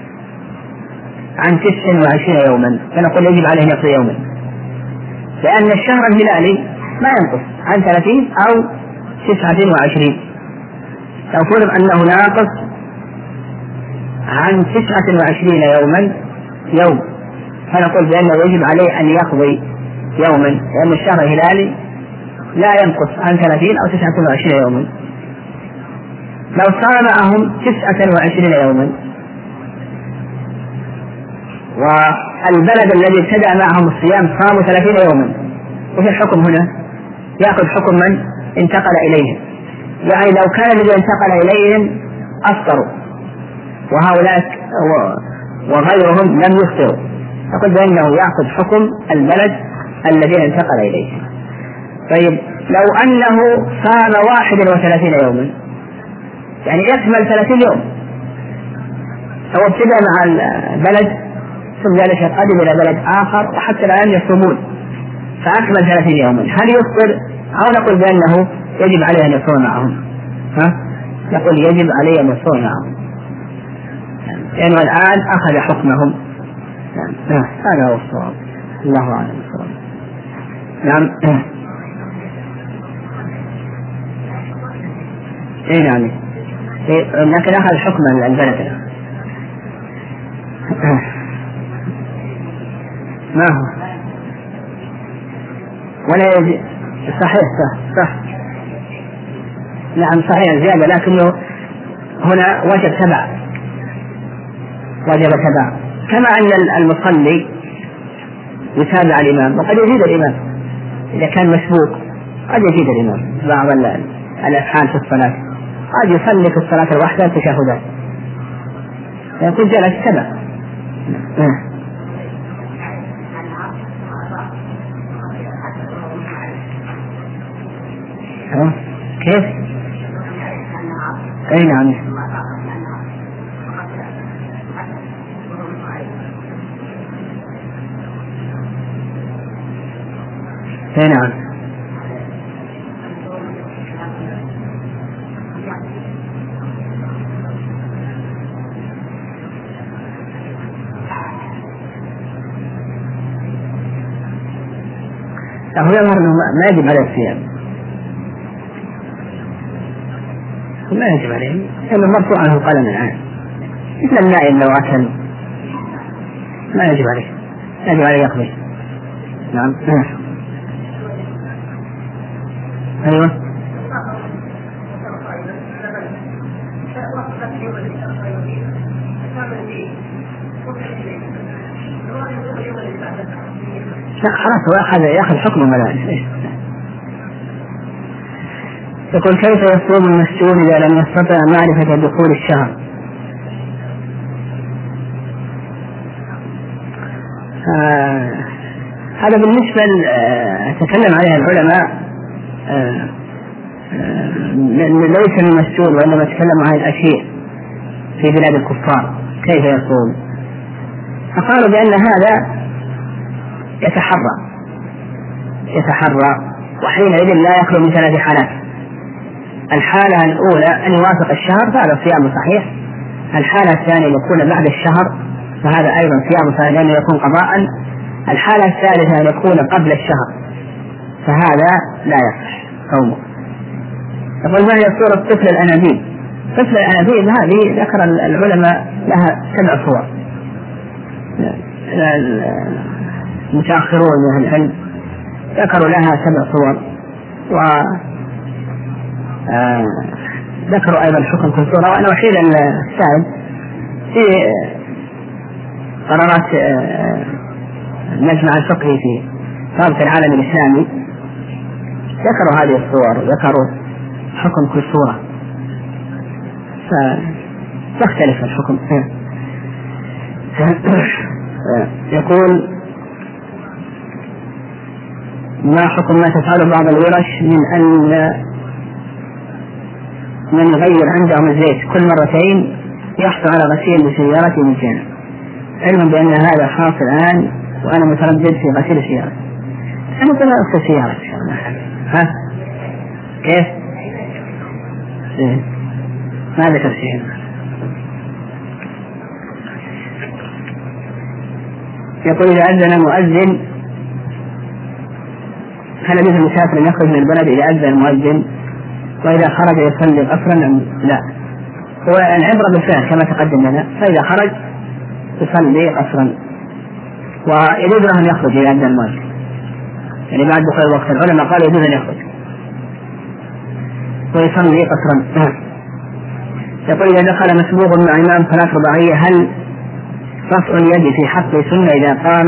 عن تسع وعشرين يوما، فنقول يجب عليه نقص يوما، لأن الشهر الهلالي ما ينقص عن ثلاثين أو تسعة وعشرين. لو فرض أنه ناقص عن تسعة وعشرين يوما يوم فنقول بأنه يجب عليه أن يقضي يوما، لأن الشهر الهلالي لا ينقص عن ثلاثين أو تسعة وعشرين يوما. لو صام معهم تسعة وعشرين يوما والبلد الذي ابتدأ معهم الصيام صاموا ثلاثين يوما، وفي الحكم هنا يأخذ حكم من انتقل إليهم، يعني لو كان الذي انتقل إليهم أفطروا وهؤلاء وغيرهم لم يفطروا فقد بأنه يأخذ حكم البلد الذي انتقل إليه. طيب لو أنه صام واحد وثلاثين يوما، يعني يكمل ثلاثين يوم، أو ابتدأ مع البلد ثم ذلك قدم إلى بلد آخر وحتى الآن يصومون فأكمل ثلاثين يوما، هل يفطر أو نقول بأنه يجب عليه أن يصوم معهم؟ ها؟ نقول يجب عليه أن يصوم معهم لأنه الآن أخذ حكمهم. نعم هذا هو الصواب، الله أعلم الصواب. نعم إيه يعني إيه، لكن أخذ حكم البلد ما هو ولا يجب. صحيح صح صح نعم صحيح زيادة، لكنه هنا وجب تبع، وجب تبع، كما أن المصلي يتابع الإمام وقد يزيد الإمام إذا كان مسبوق، قد يزيد الإمام بعض الأفعال في الصلاة، قد يصلي في الصلاة الواحدة تشهدات يكون جلس تبع. كيف؟ أي نعم أي نعم هو يظهر أنه ما يجب عليه الصيام، ما يجب عليه لأنه مرفوع عنه القلم الآن، مثل النائم لو أكل ما يجب عليه، يجب عليه يقضي. نعم أيوة لا خلاص هو أخذ يأخذ حكم الملائكة. يقول كيف يصوم المسجون إذا لم يستطع معرفة دخول الشهر؟ آه هذا بالنسبة تكلم عليه العلماء آه آه ليس من مسجون، وإنما تكلم عن الأشياء في بلاد الكفار كيف يصوم، فقالوا بأن هذا يتحرى يتحرى وحينئذ لا يخلو من ثلاث حالات. الحالة الأولى أن يوافق الشهر فهذا صيام صحيح، الحالة الثانية يكون بعد الشهر فهذا أيضا صيام صحيح لأنه يكون قضاء، الحالة الثالثة أن يكون قبل الشهر فهذا لا يصح صومه. يقول ما هي صورة طفل الأنابيب؟ طفل الأنابيب هذه ذكر العلماء لها سبع صور، المتأخرون من العلم ذكروا لها سبع صور، و آه ذكروا أيضا حكم كل صورة. وأنا وحيد السائل في قرارات آه المجمع الفقهي في رابطة العالم الإسلامي ذكروا هذه الصور وذكروا حكم كل صورة، فتختلف الحكم. يقول ما حكم ما تفعله بعض الورش من أن من يغير عندهم الزيت كل مرتين يحصل على غسيل لسيارته مجانا، علما بأن هذا حاصل الآن وأنا متردد في غسيل السيارة. أنا قلت أغسل سيارة ها كيف؟ إيه؟ ما ذكر شيء. يقول إذا أذن مؤذن هل يجوز المسافر أن يخرج من البلد إذا أذن المؤذن وإذا خرج يصلي قصرا أم لا؟ هو العبرة بالفعل كما تقدم لنا، فإذا خرج يصلي قصرا ويجوز له أن يخرج إذا أذن المؤذن، يعني بعد دخول الوقت العلماء قالوا يجوز أن يخرج ويصلي قصرا. يقول إذا دخل مسبوق مع إمام صلاة رباعية هل رفع اليد في حق سنة إذا قام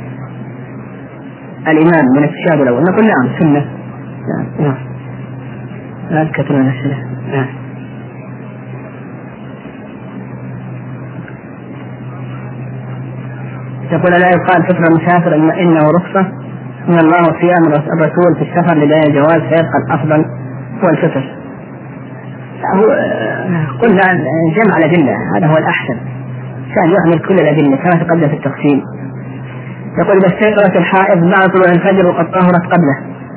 الإمام من التشهد الأول؟ نقول نعم سنة. نعم لا تكثر من السنة. نعم. يقول لا يقال فطر المسافر إنه رخصة من الله وصيام الرسول في السفر لبيان الجواز فيبقى الأفضل هو الفطر. قلنا جمع الأدلة هذا هو الأحسن، كان يعمل كل الأدلة كما تقدم في التقسيم. يقول إذا استيقظت الحائض بعد طلوع الفجر وقد طهرت قبله،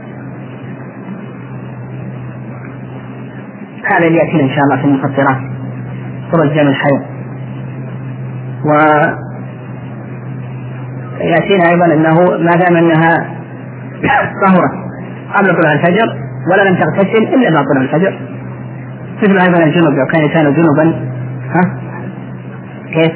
هذا اللي يأتينا إن شاء الله في المفطرات خروج دم الحيض، ويأتينا أيضا أنه ما دام أنها طهرت قبل طلوع الفجر ولا لم تغتسل إلا بعد طلوع الفجر، مثل أيضا الجنوب لو كان إنسان جنوبا ها كيف؟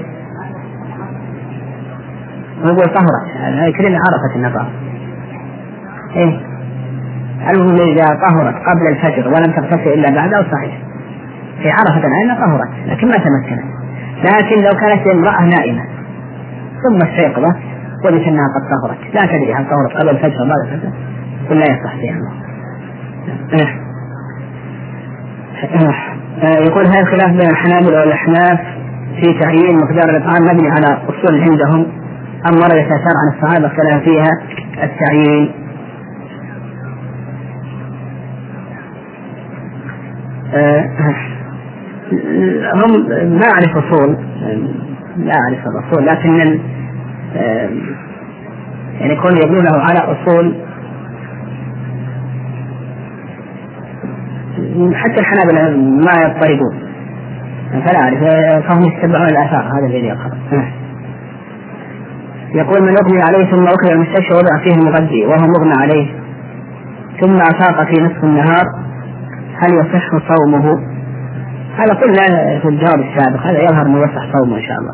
نقول طهرت هذه كلنا عرفت النظام. إيه المهم إذا طهرت قبل الفجر ولم تغتسل إلا بعده صحيح، في عرفة العين طهرت لكن ما تمكنت. لكن لو كانت امرأة نائمة ثم استيقظت وجدت أنها قد طهرت لا تدري هل طهرت قبل الفجر بعد الفجر ولا يصح فيها الله. يقول هذا الخلاف بين الحنابلة والأحناف في تعيين مقدار الإطعام مبني على أصول عندهم أم ورد آثار عن الصحابة اختلف فيها التعيين؟ هم ما أعرف أصول لا أعرف الأصول، لكن يعني يكون يبنونه على أصول حتى الحنابلة ما يضطردون فلا أعرف فهم يتبعون الآثار هذا الذي يقرأ. يقول من أغني عليه ثم أكل المستشفى وضع فيه المغذي وهو مغنى عليه ثم أفاق في نصف النهار هل يصح صومه؟ هذا قلنا في الجواب السابق هذا يظهر أنه يصح صومه إن شاء الله.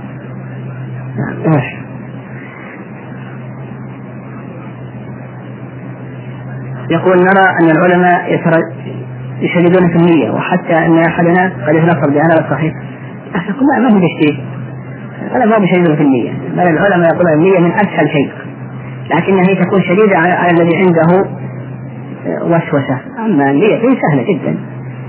يقول نرى أن العلماء يشددون في النية وحتى أن أحدنا قد يتنصر بهذا الصحيح. لا ما هو بشيء هذا ما بيشددون في النية، بل العلماء يقولون النية من أسهل شيء، لكنها هي تكون شديدة على الذي عنده وسوسة. أما النية فيه سهلة جدا.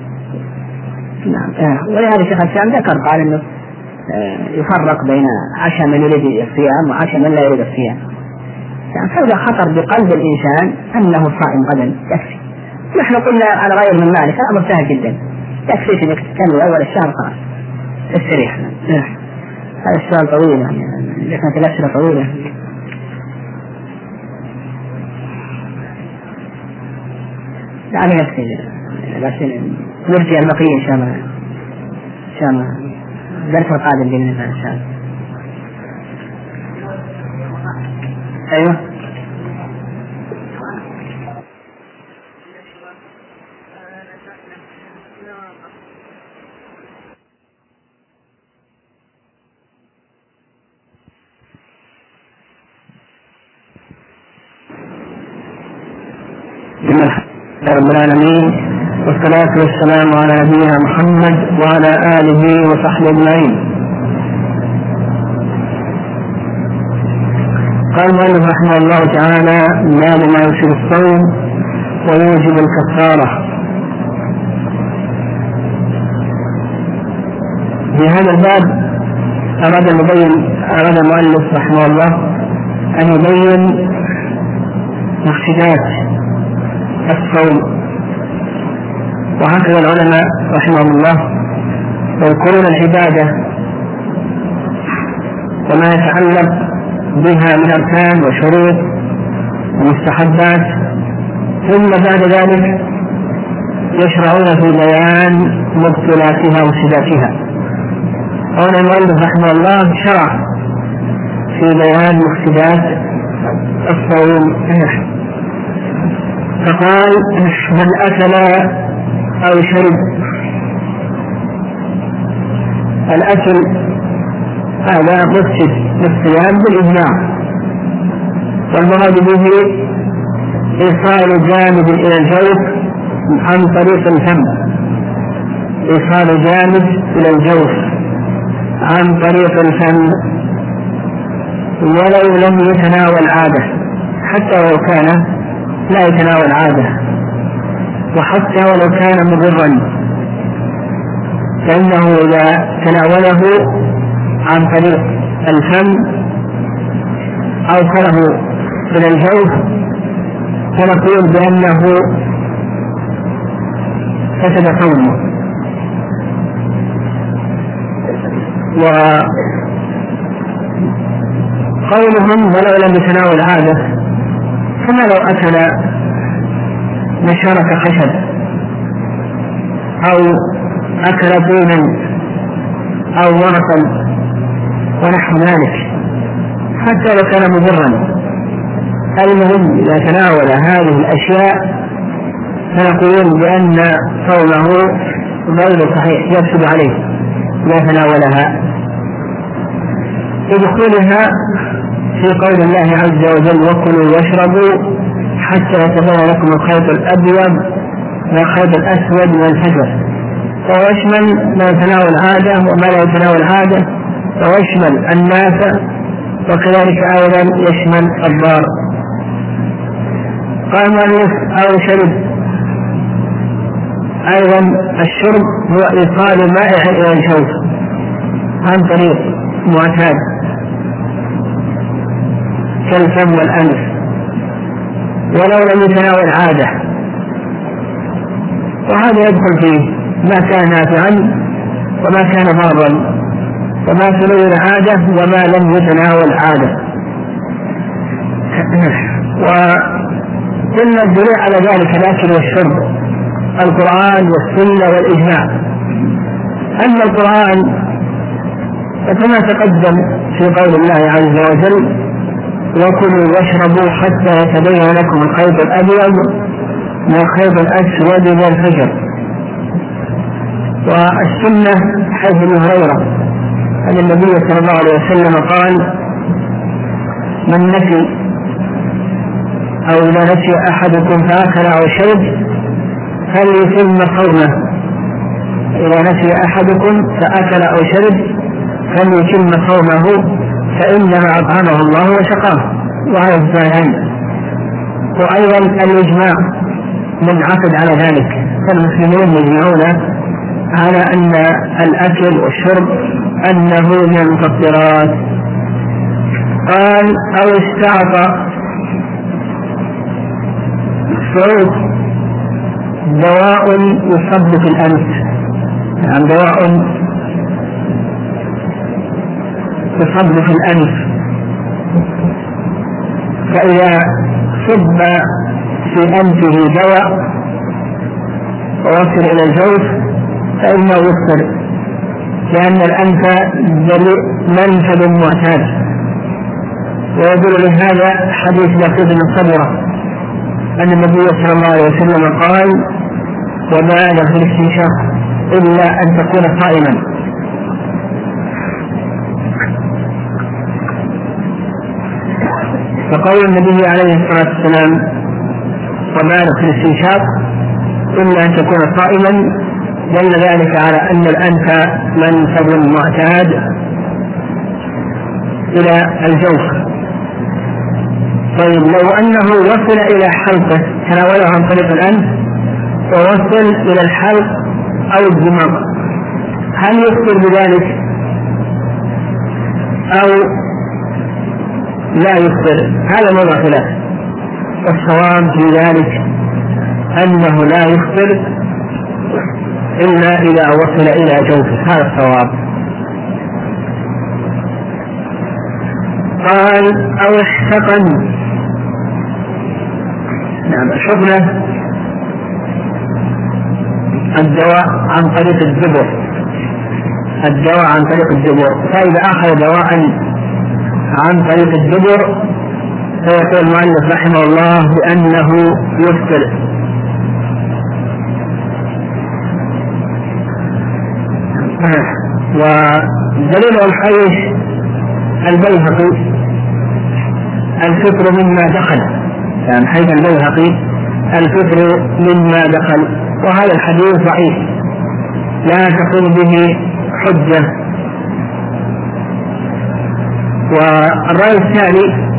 نعم. ولهذا الشيخ الإسلام ذكر قال إنه يفرق بين عشاء من يريد الصيام وعشاء من لا يريد الصيام. يعني فإذا خطر بقلب الإنسان أنه صائم غدا يكفي. نحن قلنا على غير من مالك أمر سهل جدا، يكفيك إنك تكمل أول الشهر خلاص تستريح. هذا السؤال طويل يعني إذا كانت الأسئلة طويلة يعني يكفي. لكن نرجع البقية إن شاء الله إن شاء الله الدرس القادم بإذن الله إن شاء الله. أيوه رب العالمين، والصلاة والسلام على نبينا محمد وعلى آله وصحبه أجمعين. قال المؤلف رحمه الله تعالى: باب ما يفسد الصوم ويوجب الكفارة. في هذا الباب أراد المبين أراد المؤلف رحمه الله أن يبين مفسدات الصوم. وهكذا العلماء رحمهم الله يذكرون العبادة وما يتعلق بها من أركان وشروط ومستحبات، ثم بعد ذلك يشرعون في بيان مبطلاتها ومفسداتها. هنا المؤلف رحمه الله شرع في بيان مفسدات الصوم، فقال: من أكل أو شرب. الأكل هذا مفسد للصيام بالإجماع، والمراد به إيصال جانب إلى الجوف عن طريق الفم، إيصال جانب إلى الجوف عن طريق الفم ولو لم يتناول عادة، حتى ولو كان لا يتناول عادة، وحتى ولو كان مضرا، فإنه إذا تناوله عن طريق الفم أوصله إلى الجوف فنقول بأنه فسد صومه. وقولهم ولو لم يتناول عادة، كما لو أكل نشارة خشب أو أكل طينا أو ورقا ونحو ذلك، حتى لو كان مضرا. المهم إذا تناول هذه الأشياء فنقول بأن صومه غير صحيح، يفسد عليه إذا تناولها، لدخولها في قول الله عز وجل: وكلوا واشربوا حتى يتبين لكم الخيط الأبيض من الخيط الأسود من الفجر. ويشمل ما يتناول عادة وما لا يتناول عادة، ويشمل الناس، وكذلك أيضا يشمل الضار. قال المؤلف: أو شرب. أيضا الشرب هو إيصال مائع إلى الجوف عن طريق معتاد كالفم والأنف، ولو لم يتناول عادة، وهذا يدخل فيه ما كان نافعا وما كان ضارا، وما تناول عادة وما لم يتناول عادة. وكل الدليل على ذلك الأكل والشرب القرآن والسنة والإجماع. أما القرآن فكما تقدم في قول الله عز وجل: وكلوا واشربوا حتى يتبين لكم الخيط الأبيض من الخيط الأسود من الفجر. والسنة حيث ابن هريرة أن النبي صلى الله عليه وسلم قال: من نسي أو إذا نسي أحدكم فأكل أو شرب فليتم صومه. إذا نسي أحدكم فأكل أو شرب فليتم صومه فإنما أطعمه الله وسقاه. وهذا الصحيحين. وأيضا الإجماع منعقد على ذلك، فالمسلمون يجمعون على أن الأكل والشرب أنه من المفطرات. قال أو استعطى صوت دواء يصب في الأنف، يعني دواء يصب في الأنف، فإذا صب في أنفه دواء ووصل إلى الجوف فإنه يفطر، لأن الأنف منفذ معتاد. ويدل لهذا حديث لقيط بن صبرة أن النبي صلى الله عليه وسلم قال: وبالغ في الاستنشاق إلا أن تكون صائما. فقول النبي عليه الصلاة والسلام وبالغ في الاستنشاق إلا أن تكون صائما دل ذلك على أن الأنف منفذ معتاد إلى الجوف. طيب لو أنه وصل إلى حلقه، تناوله عن طريق الأنف ووصل إلى الحلق أو الدماغ، هل يفطر بذلك أو لا يفطر؟ هذا موضوع خلاف، والصواب في ذلك أنه لا يفطر إلا إذا وصل إلى جوفه، هذا الصواب. قال أو احتقن، نعم الحقنة الدواء عن طريق الدبر، الدواء عن طريق الدبر، فإذا أخذ دواء عن طريق الدبر فيقول المؤلف رحمه الله بأنه يفطر. ودليل الحديث البيهقي الفطر مما دخل، يعني حيث البيهقي الفطر مما دخل، وهذا الحديث ضعيف لا تقوم به حجة. والرأي الثاني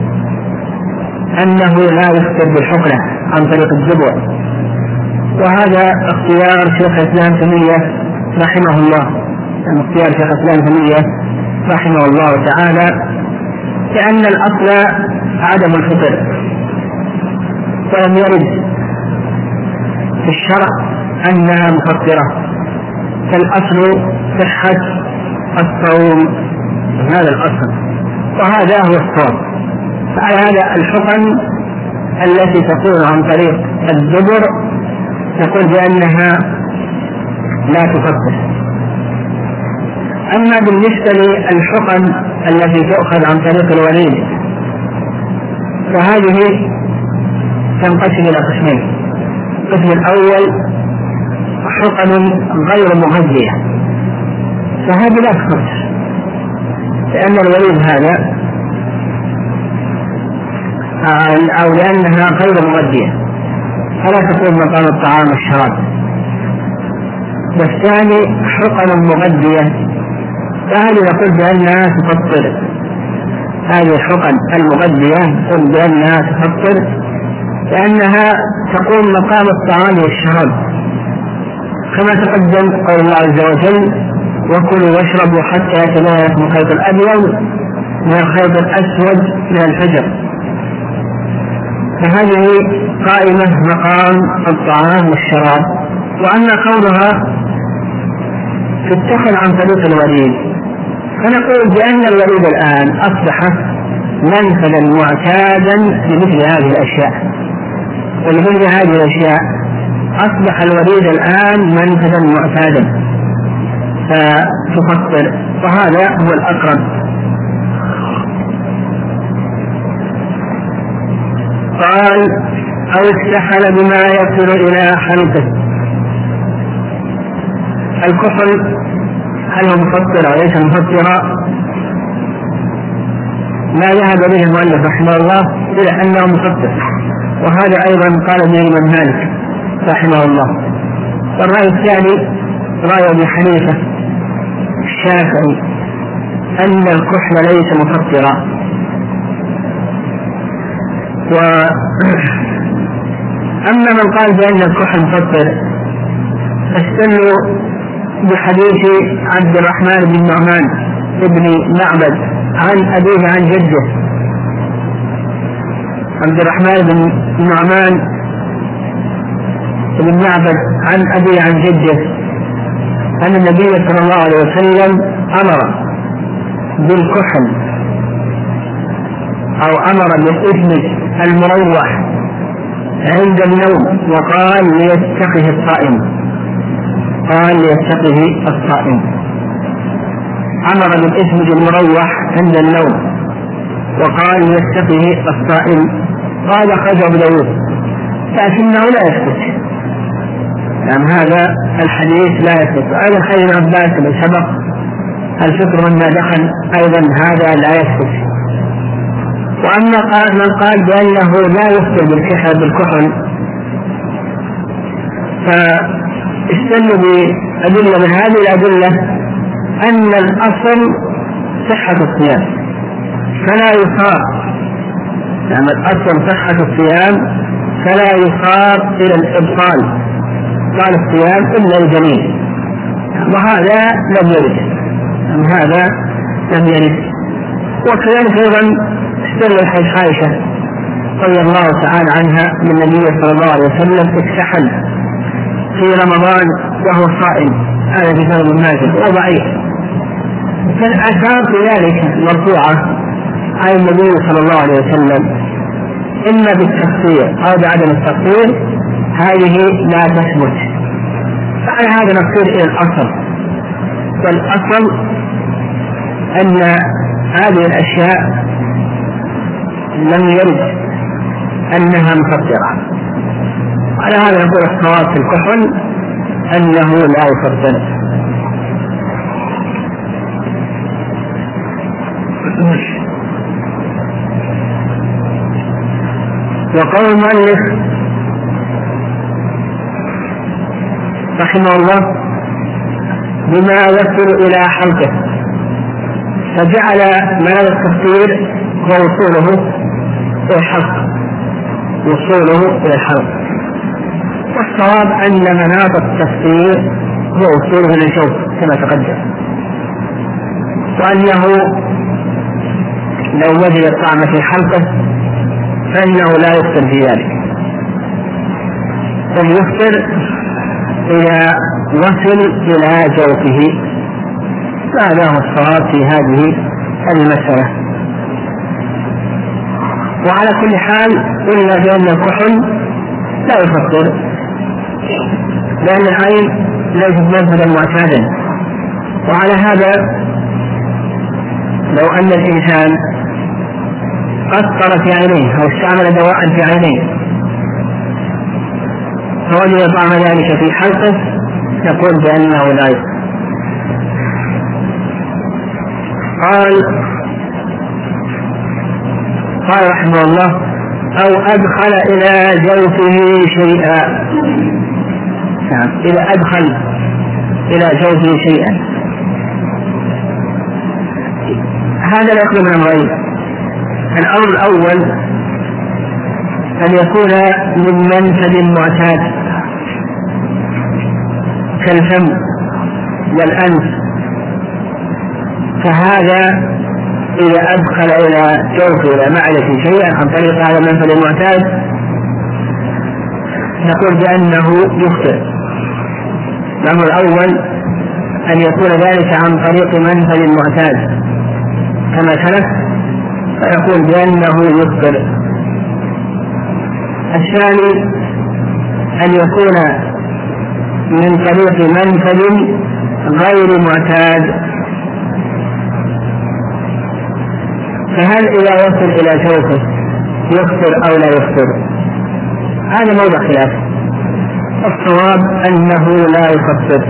أنه لا يفطر بالحقنة عن طريق الدبر، وهذا اختيار شيخ الإسلام تيمية رحمه الله، يعني اختيار شيخ الإسلام تيمية رحمه الله تعالى، لأن الأصل عدم الفطر، ولم يرد في الشرع أنها مفطرة، فالأصل صحة الصوم، هذا الأصل، وهذا هو الصوم. فعلى هذا الحقن التي تكون عن طريق الدبر نقول بأنها لا تفطر. أما بالنسبة للحقن التي تؤخذ عن طريق الوريد فهذه تنقسم إلى قسمين. القسم الأول حقن غير مغذية، فهذه لا تفطر، لأن الوريد هذا أو لأنها غير مغذية فلا تكون مقام الطعام والشراب. والثاني حقن مغذية، فهذه نقول بأنها تفطر، هذه الحقن المغذية نقول بأنها تفطر لأنها تقوم مقام الطعام والشراب، كما تقدم قول الله عز وجل: وكلوا واشربوا حتى يتبين لكم الخيط الأبيض من الخيط الأسود من الفجر. فهذه قائمة مقام الطعام والشراب. وأما كونها تتخذ عن طريق الوريد فنقول بأن الوريد الآن أصبح منفذا معتادا لمثل هذه الأشياء، ولمثل هذه الأشياء أصبح الوريد الآن منفذا معتادا فتفطر، وهذا هو الأقرب. قال أو اكتحل بما يصل إلى حلقه. الكحل هل هو مفطر أو ليس مفطرا؟ ما ذهب به المؤلف رحمه الله إلى أنه مفطر، وهذا أيضا قال به الإمام مالك رحمه الله. والرأي الثاني رأي أبي حنيفة الشافعي أن الكحل ليس مفطرا. أما من قال بأن الكحل مفطر فاستدلوا بحديث عبد الرحمن بن نعمان ابن معبد عن أبيه عن جده. عبد الرحمن بن نعمان بن معبد عن أبيه عن جده أن النبي صلى الله عليه وسلم أمر بالكحل أو أمر بالإثم المروح عند النوم، وقال ليتقه الصائم قال ليتقه الصائم أمر بالإثم المروح عند النوم وقال ليتقه الصائم. قال أخرجه أبو داود لكنه لا يثبت، يعني هذا الحديث لا يثبت. أيضا حديث ابن عباس الذي سبق الفطر مما دخل أيضا هذا لا يثبت. وأما قال من قال بأنه لا يفطر بالكحل بالكحل فاستدلوا بأدلة من هذه الأدلة أن الأصل صحة الصيام فلا يصار، يعني الأصل صحة الصيام فلا يصار إلى الإبطال قال الصيام إلا الجنين، وهذا لم يرد هذا لم يرد. وكذلك أيضا استدل حديث عائشة رضي الله تعالى عنها من النبي صلى الله عليه وسلم اكتحل في رمضان وهو صائم، هذا في كتاب ابن ماجه وضعيف. فالآثار في ذلك مرفوعة عن النبي صلى الله عليه وسلم إما بالتفسير أو بعدم التفسير، هذه لا تثبت. فعلى هذا نصير إلى الأصل، والأصل أن هذه الأشياء لم يرد أنها مفطرة. على هذا نقول الصواب في الكحل أنه لا يفطر. وقول المؤلف رحمه الله بما يصل إلى حلقه، فجعل مناط التفسير ووصوله إلى الحلق وصوله إلى الحلق. والصواب أن مناط التفسير هو وصوله إلى الجوف كما تقدم، وأنه لو وجد الطعم في حلقه فإنه لا يفطر في ذلك، بل يفطر إذا وصل إلى جوفه. هذا هو الصواب في هذه المسألة. وعلى كل حال قلنا بأن الكحل لا يفطر، لأن العين ليست مذهبا معتادا. وعلى هذا لو أن الإنسان قصر في عينيه أو استعمل دواء في عينيه فوجد طعم ذلك في حلقه يقول بأنه لا يفطر. قال قال رحمه الله أو أدخل إلى جوفه شيئا، يعني إذا أدخل إلى جوفه شيئا هذا لا يخلو من أمرين. الأمر الأول أن يكون من منفذ معتاد كالفم والأنف، فهذا إذا أدخل إلى جوفه إلى معدته شيئا عن طريق هذا المنفذ المعتاد نقول بأنه يخطئ. الأمر الأول أن يكون ذلك عن طريق منفذ معتاد كما سلف فيقول بأنه يخطئ. الثاني أن يكون من طريق منفذ غير معتاد، فهل إذا وصل إلى جوفه يفطر أو لا يفطر؟ هذا موضع خلاف. الصواب أنه لا يفطر.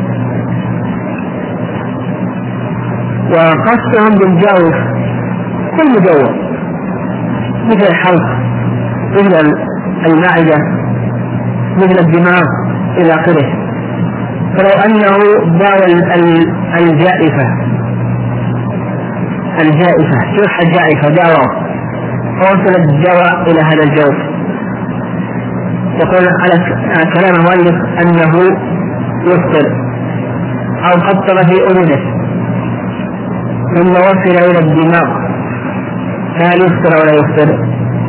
وقصهم بالجوف كل جوف مثل الحلق مثل المعدة مثل الدماغ إلى آخره. فلو أنه داوى الجائفة الجائفة جرح الجائفة داوى فوصل الدواء إلى هذا الجوف يقول على كلام المؤلف أنه يفطر أو قطر في أذنه ثم وصل إلى الدماغ، هل يفطر ولا يفطر؟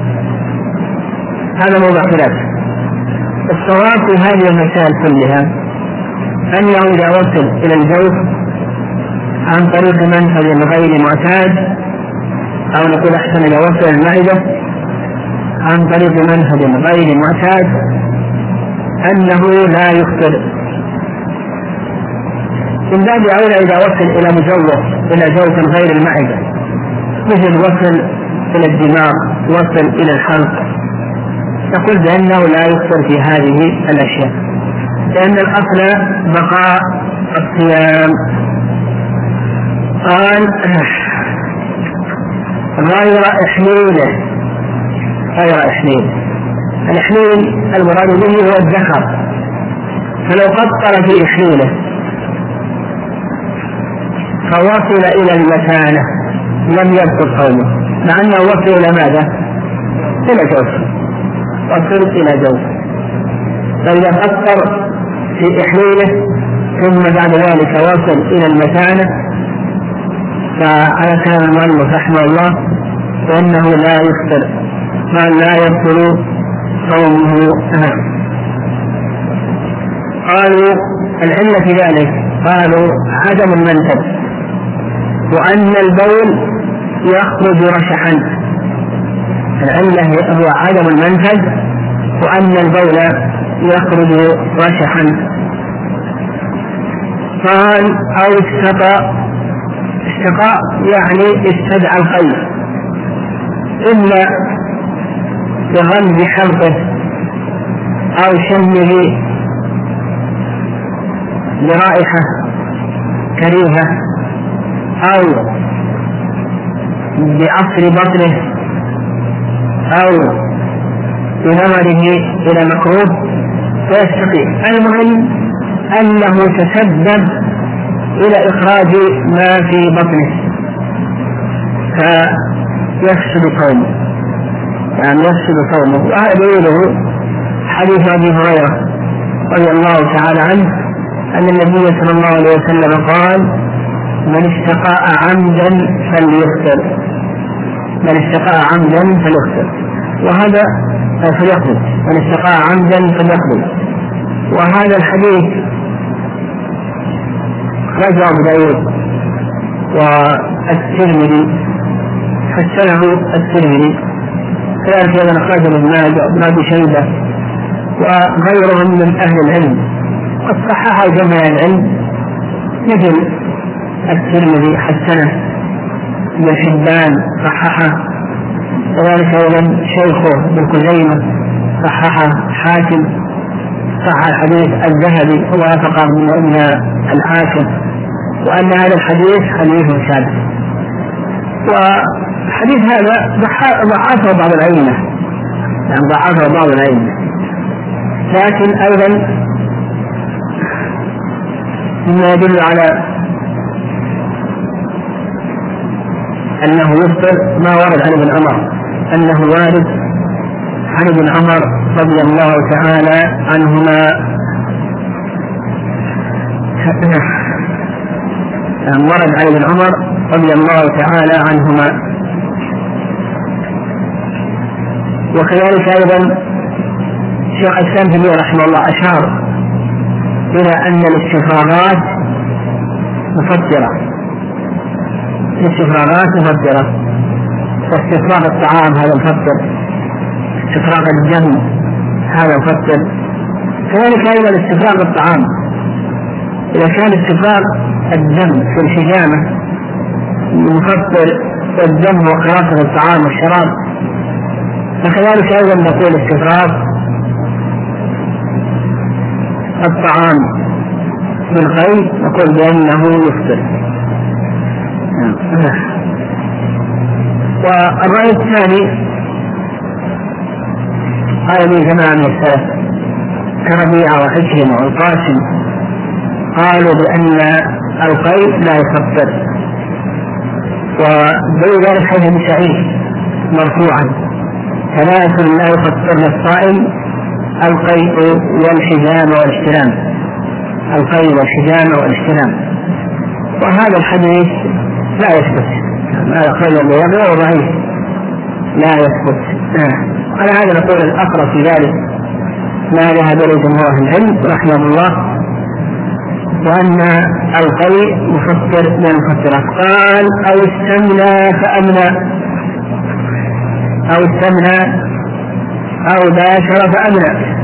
هذا موضوع خلاف. الصواب في هذه المسائل كلها أنه إذا وصل إلى الجوف عن طريق منفذ غير معتاد، أو نقول أحسن إذا وصل المعدة عن طريق منفذ غير معتاد أنه لا يفطر. من باب أولى إذا وصل إلى مجوف إلى جوف غير المعدة، مثل وصل إلى الدماغ، وصل إلى الحلق، نقول بأنه لا يفطر في هذه الأشياء، لأن الأصل بقاء الصيام. قال غير إحليله، غير إحليل. الإحليل المراد به هو الذكر، فلو قطر في إحليله فوصل إلى المثانة لم يبطل صومه، مع أنه وصل إلى ماذا؟ إلى جوف، وصل إلى جوف. فإذا قطر في إحليله ثم بعد ذلك وصل إلى المثانة فعلى كلام المؤلف رحمه الله فإنه لا يفطر، قال لا يبطل صومه. قالوا العلة في ذلك، قالوا عدم المنفذ، وأن البول يخرج رشحا. العلة هو عدم المنفذ وأن البول يخرج رشحا. قال أو استقاء، استقاء يعني استدعى القلب، إما بغلب حلقه أو شمه برائحة كريهة أو بعصر بطنه أو بنظره إلى مكروه فيستقيم. المهم أنه تسبب إلى إخراج ما في بطنه فيفسد صومه، يعني يفسد صومه. وهذا دليله حديث أبي هريرة رضي الله تعالى عنه أن النبي صلى الله عليه وسلم قال من استقاء عمدا فليفطر، من استقاء عمدا فليفطر، وهذا فليقضي، من استقاء عمدا فليقضي. وهذا الحديث رجع أبو داود والترمذي، حسنه الترمذي، كذلك أيضا أخرجه ابن ماجه وابن أبي شيبة وغيرهم من أهل العلم، وصححه جميع العلم مثل الترمذي حسنه، ابن حبان صححه، وذلك أيضا شيخه ابن خزيمة صححه، حاكم صح الحديث، الذهبي ووافق من الحاكم، وأن هذا الحديث حديث ثابت. وحديث هذا ضعفه بعض الأئمة، يعني ضعفه بعض الأئمة، لكن أيضا مما يدل على أنه يفطر ما ورد عن ابن عمر، أنه وارد عن ابن عمر رضي الله تعالى عنهما، ورد عن ابن عمر رضي الله تعالى عنهما. وكذلك أيضا شيخ الإسلام ابن تيمية رحمه الله أشار إلى أن الاستفراغات مفطرة، الاستفراغات مفطرة، واستفراغ الطعام هذا مفطر، استفراغ الدم هذا مفطر، كذلك أيضا استفراغ الطعام، إذا كان استفراغ الدم في الحجامة مفطر والدم وقراصة الطعام والشراب، فكذلك أيضا نقول استفراغ الطعام بالخيل نقول بأنه يفطر. والرأي الثاني قال لي جماعة من السلف كربيعة وحكرمة والقاسم، قالوا بأن القيء لا يفطر، وبين ذلك حديث ابن سعيد مرفوعا ثلاث لا يفطرن الصائم القيء والحزام والاحتلام، القيء والحزام والاحتلام. وهذا الحديث لا يثبت، هذا قول البيهقي ضعيف لا يثبت. على هذا نقول الأقرب في ذلك ما ذهب إليه جمهور العلم رحمه الله، وأن القيء مفسر من المفسرات. قال أو استمنى فأمنى، أو استمنى أو باشر فأمنى.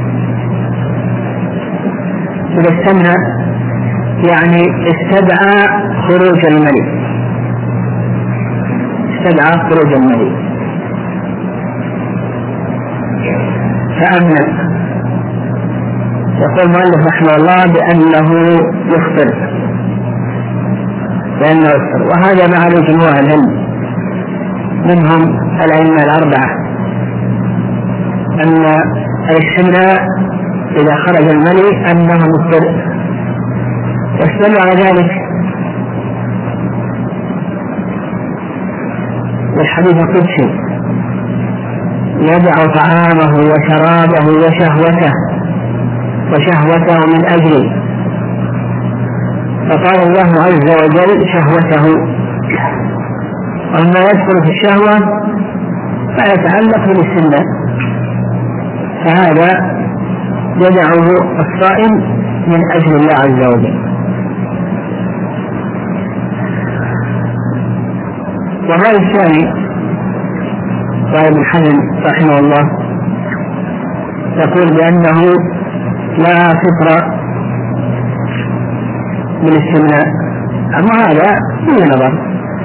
إذا استمنى يعني استدعى خروج المني، استدعى خروج المني فأمنى. يقول المؤلف رحمه الله بأنه يفطر، بأنه يفطر، وهذا مع جمهور العلم منهم الأئمة الأربعة أن الاستمناء إذا خرج المني أنه مفطر. واستدل على ذلك والحديث القدسي يدع طعامه وشرابه وشهوته وشهوته من أجله، فقال الله عز وجل شهوته. وما يدخل في الشهوة فيتعلق بالاستمناء، فهذا يدعه الصائم من أجل الله عز وجل. والرأي الثاني رأي ابن حزم رحمه الله يقول بأنه لا فطر بالاستمناء، أما هذا فيه نظر،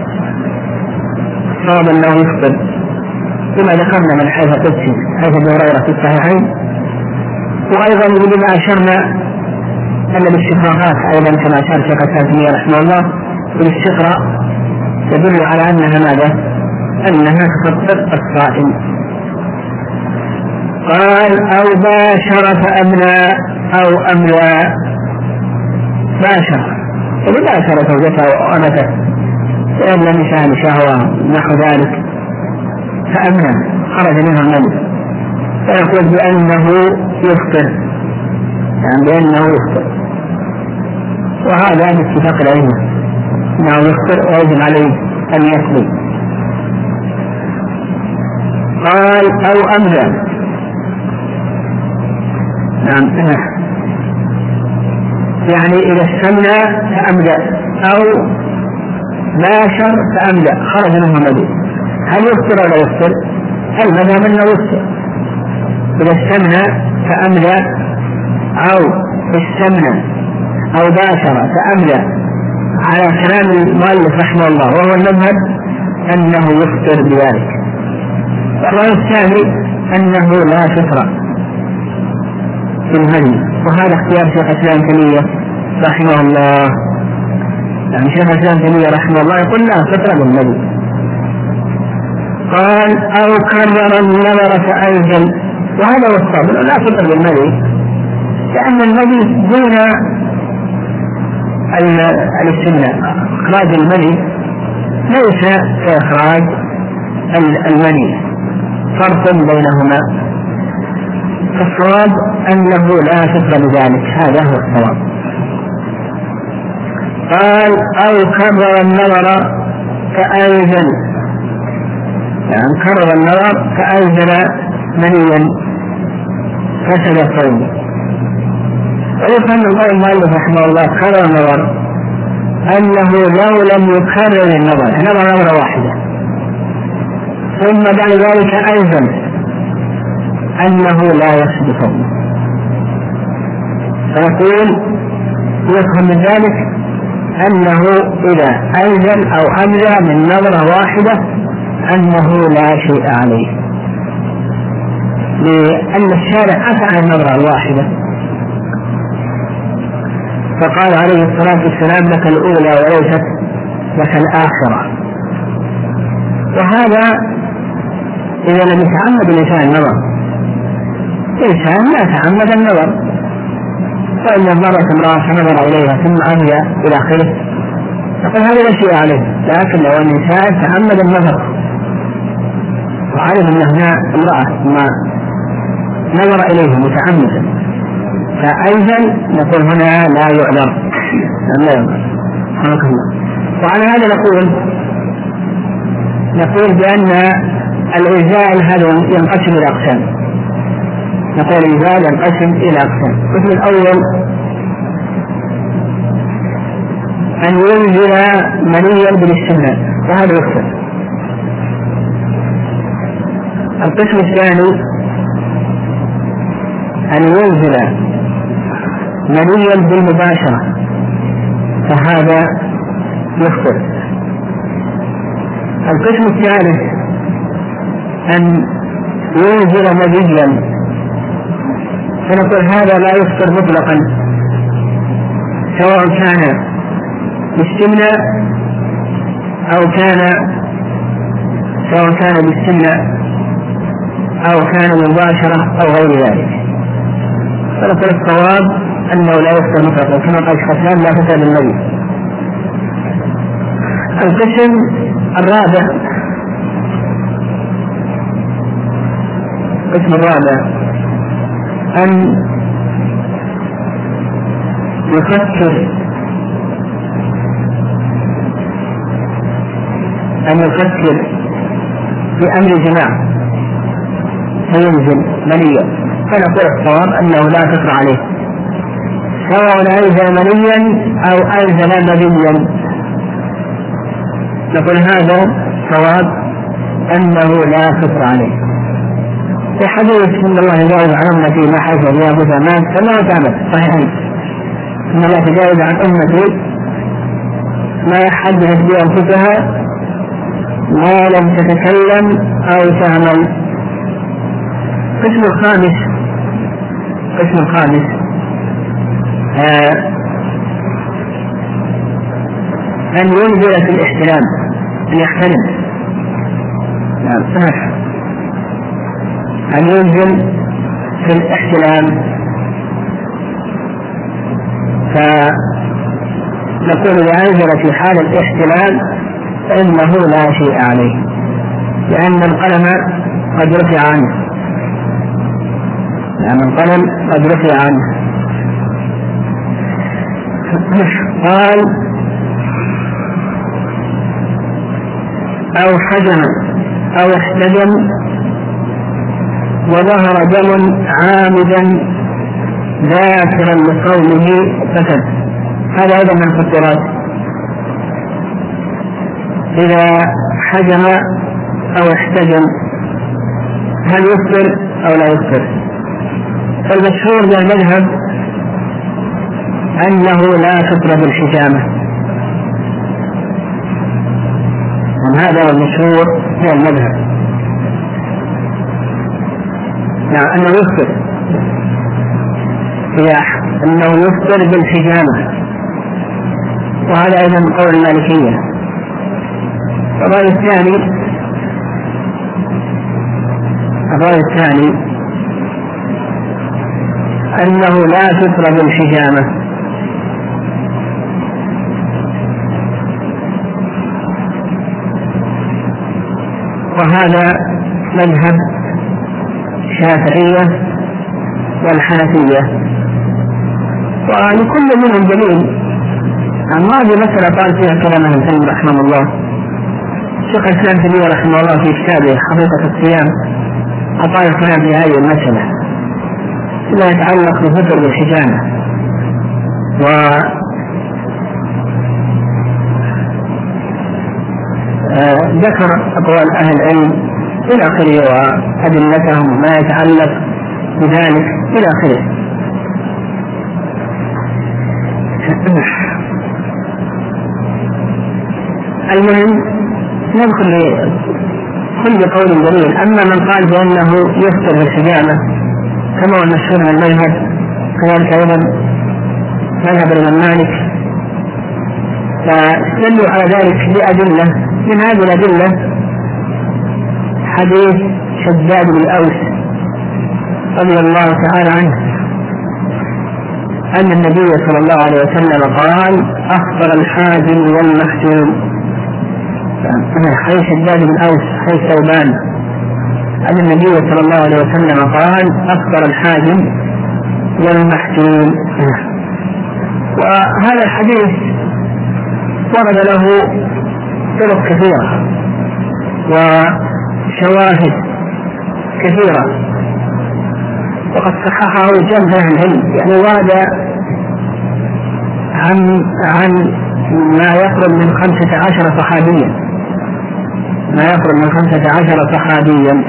صاب أنه يفطر كما ذكرنا من حيث قدسي حيث ابن هريرة في الصحيحين. وأيضا بما أشرنا أن الاستقراءات أيضا كما أشار شيخ الإسلام رحمه الله بالاستقراء تدل على أنها ماذا؟ أنها تفطر الصائم. قال أو باشر فأمنى أو أملى. باشر وباشر زوجته وأمته وإن لم يشاهد شهوة نحو ذلك فأمنى خرج منه المني، فيقول بأنه يفطر، يعني بأنه يفطر. وهذا باتفاق العلم أنه يفطر ويجب عليه أن يقضي. قال أو أملى، نعم، يعني إذا استمنى فأملى أو باشر فأملى خرج منه المني، هل يفطر ولا يفطر؟ المذهب أنه يفطر إذا استمنى فأملى أو استمنى أو باشر فأملى، على كلام المؤلف رحمه الله، وهو المذهب أنه يفطر بذلك. والرأي الثاني أنه لا فطر في المني، وهذا اختيار شيخ الإسلام تيمية رحمه الله. يعني شيخ الإسلام تيمية رحمه الله يقول لا فطر بالمني. قال أو كرر النظر فأنزل، وهذا هو الصواب لا فطر بالمني، لأن المني دون الاستمناء. إخراج المني ليس كإخراج المني، فرق بينهما، فالصواب أنه لا فطر بذلك، هذا هو الصواب. قال أو كرر النظر فأنزل، يعني كرر النظر فأنزل منيا فسد صومه. ويفهم القول المؤلف رحمه الله كرر النظر أنه لو لم يكرر النظر نظر نظرة واحدة ثم بعد ذلك أيضا أنه لا يفسد صومه، فنقول يفهم من ذلك أنه إذا أنزل أو أمزى من نظرة واحدة أنه لا شيء عليه، لأن الشارع أتى عن النظرة الواحدة، فقال عليه الصلاة والسلام لك الأولى وليست لك الآخرة. وهذا إذا لم يتعمد الإنسان النظر، الإنسان لا تعمد النظر، فإن نظرت امرأة نظر إليها ثم أمزى إلى آخره فقال هذا لا شيء عليه. لكن لو الإنسان تعمد النظر وعلم أن هنا امرأة ثم نظر إليه متعمدا فأيضا نقول هنا لا يعذر. وعلى هذا نقول نقول بأن الإنزال هذا ينقسم إلى أقسام. نقول الإنزال ينقسم إلى أقسام. القسم الأول أن ينزل منيا بالاستمناء وهذا يكثر. القسم الثاني أن ينزل منيا بالمباشرة فهذا يكثر. القسم الثالث أن ينزل مديا فنقول هذا لا يفطر مطلقا سواء كان باستمناء أو كان سواء كان باستمناء أو كان مباشرة أو غير ذلك. فنقول الصواب أنه لا يفطر مطلقا كما قال الشيخ لا تفعل النبي. القسم الرابع القسم الرابع أن يفكر أن يفكر بأمر جماعة فينزل منيا فنقول الصواب أنه لا تفر عليه سواء أنزل منيا أو أنزل مديا. نقول هذا صواب أنه لا فطر عليه. في حديث إن الله يجاوز عن أمتي ما حيث يأخذ مات فما تعمل صحيحين إن الله يجاوز عن أمتي ما يحدث بأنفسها ما لم تتكلم أو تعمل. القسم الخامس القسم الخامس آه أن ينزل في الاحتلام أن يحتلم نعم صحيح أن ينزل في الاحتلام فنقول إذا أنزل في حال الاحتلام فإنه لا شيء عليه لأن القلم قد رفع عنه لأن القلم قد رفع عنه. قال أو حجم أو احتجم وظهر دم عامدا ذاكرا لقوله فسد. هذا أيضا من الفطرات. إذا حجم أو احتجم هل يفطر أو لا يفطر؟ فالمشهور بالمذهب أنه لا فطر بالحجامة. هذا هو المشهور في المذهب نعم أنه يفطر أنه يفطر بالحجامة وهذا أيضا قول المالكية. الرأي الثاني الرأي الثاني أنه لا فطر بالحجامة وهذا مذهب الشافعية والحنفية ولكل منهم دليل. أما هذه مسألة قال فيها كلام ابن تيمية رحمه الله. الشيخ الإسلام ابن تيمية رحمه الله في كتابه حقيقة الصيام أعطى الكلام في هذه المسألة فيما يتعلق بفطر بالحجامة و ذكر أقوال أهل العلم إلى آخره وأدلتهم ما يتعلق بذلك إلى آخره. المهم ندخل لكل قول دليل. أما من قال بأنه يفطر بالحجامة كما هو المشهور من المذهب كذلك أيضا مذهب الإمام مالك فاستدلوا على ذلك بأدلة. من هذه الأدلة حديث شداد بن أوس رضي الله تعالى عنه أن النبي صلى الله عليه وسلم قال أخبر الحاجم والمحجوم. حديث شداد بن أوس حديث ثوبان أن النبي صلى الله عليه وسلم قال أفطر الحاجم والمحجوم. وهذا الحديث ورد له طرق كثيرة وشواهد كثيرة، وقد صححه جمع أهل العلم، يعني ورد عن عن ما يقرب من خمسة عشر صحابيا ما يقرب من خمسة عشر صحابيا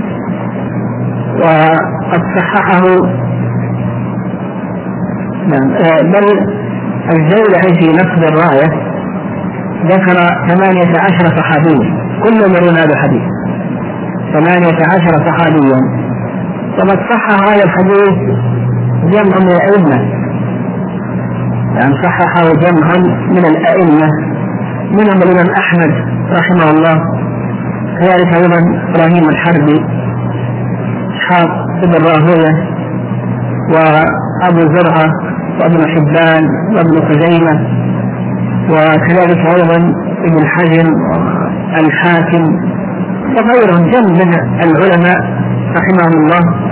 وقد صححه بل الجولة في نقد الراية ذكر ثمانية عشر صحابيا كلهم يرون هذا الحديث، ثمانية عشر صحابيا. وقد صحح هذا الحديث جمع من الأئمة، يعني صححه جمع من الأئمة منهم الإمام أحمد رحمه الله، كذلك أيضا إبراهيم الحربي، إسحاق بن راهويه، وأبو زرعة، وابن حبان، وابن خزيمة، وكذلك أيضا ابن حجر، الحاكم، وغيرهم جمع من العلماء رحمهم الله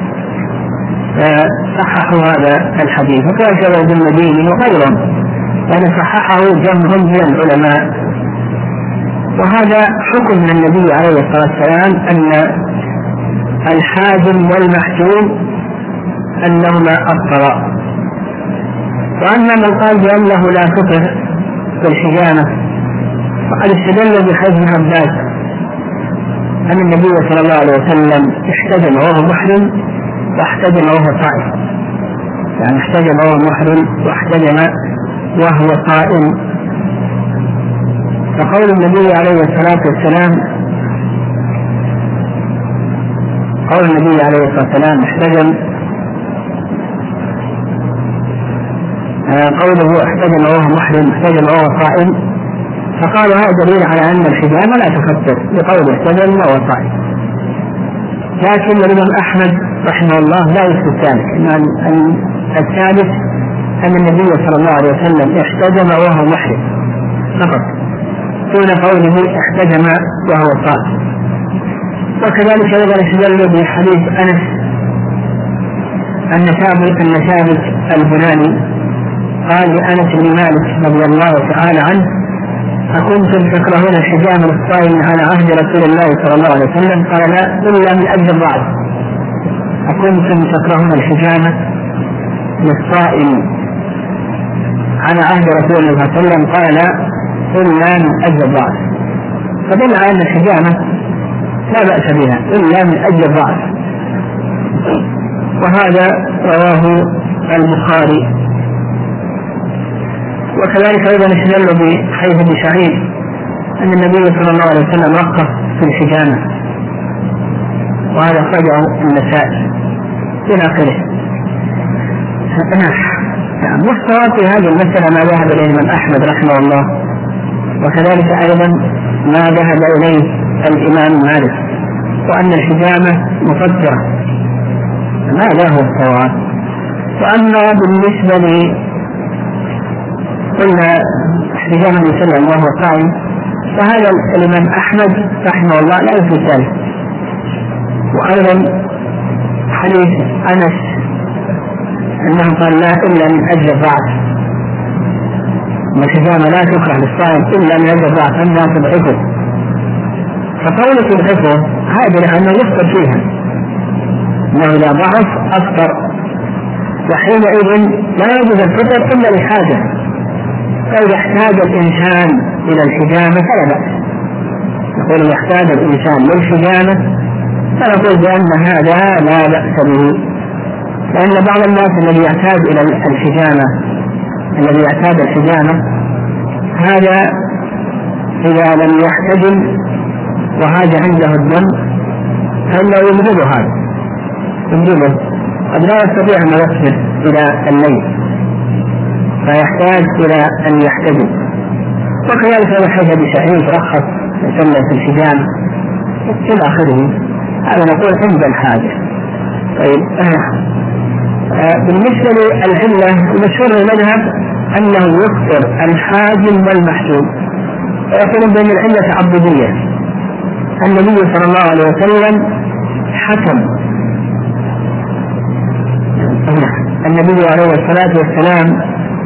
صححوا هذا الحديث، وكذلك ابن المديني وغيرهم، يعني صححه جمع من العلماء. وهذا حكم من النبي عليه الصلاة والسلام أن الحاجم والمحجوم أنهما أفطرا. وأما من قال بأنه لا فطر في الحجامة فقد استدل بحديث عباس أن النبي صلى الله عليه وسلم احتجم وهو محرم واحتجم وهو صائم، يعني احتجم وهو محرم واحتجم وهو صائم. فقول النبي عليه الصلاة والسلام قول النبي عليه الصلاة والسلام احتجم، قوله احتجم وهو محرم احتجم وهو صائم، فقال هذا دليل على أن الحجامة لا تفطر بقول احتجم وهو صائم. لكن الإمام أحمد رحمه الله لا يثبت ذلك، إن الثالث أن النبي صلى الله عليه وسلم احتجم وهو محرم فقط دون قوله احتجم وهو صائم. وكذلك أيضا استدل بحديث أنس أن ثابت أن ثابت البناني قال لأنس بن مالك رضي الله تعالى عنه أكنتم تكرهون الحجامة للصائم على عهد رسول الله صلى الله عليه وسلم؟ قال لا، إلا من أجل الضعف. أكنتم تكرهون الحجامة للصائم على عهد رسول الله صلى الله عليه وسلم؟ قال لا، إلا من أجل الضعف. فدل على أن الحجامة لا بأس بها إلا من أجل الضعف، وهذا رواه البخاري. وكذلك أيضا استدل بحديث ابن سعيد أن النبي صلى الله عليه وسلم رخص في الحجامة، وهذا أخرجه النسائي إلى آخره. والصواب في هذه المسألة ما ذهب إليه الإمام أحمد رحمه الله، وكذلك أيضا ما ذهب إليه الإمام مالك، وأن الحجامة مفطرة، هذا هو الصواب. وأما بالنسبة لي قلنا احتجام النبي صلى الله عليه وسلم وهو صائم، فهذا الإمام أحمد رحمه الله لا يثبت ذلك. وأيضا حديث أنس أنه قال لا إلا من أجل الضعف، والحجامة لا تكره للصائم إلا من أجل الضعف أنها تضعفه. فقوله تضعفه هذا لأنه يفطر فيها، أنه إذا ضعف أفطر، وحينئذ لا يجوز الفطر إلا لحاجة. فإذا احتاج الإنسان إلى الحجامة فلا بأس، نقول يحتاج الإنسان للحجامة فنقول بأن هذا لا بأس به، لأن بعض الناس الذي يحتاج إلى الحجامة الذي يحتاج الحجامة هذا إذا لم يحتجم وهذا عنده الدم فإنه يمرض، هذا يمرضه، قد لا يستطيع أن يصبر إلى الليل فيحتاج إلى أن يحتجم. وكذلك الحديث أبي سعيد رخص يسمى في الحجامة إلى آخره، هذا نقول عند الحاجة. طيب آه. آه. بالنسبة للعلة المشهور المذهب أنه يفطر الحاجم والمحجوم، ويقولون بأن العلة تعبدية. النبي صلى الله عليه وسلم حكم النبي عليه الصلاة والسلام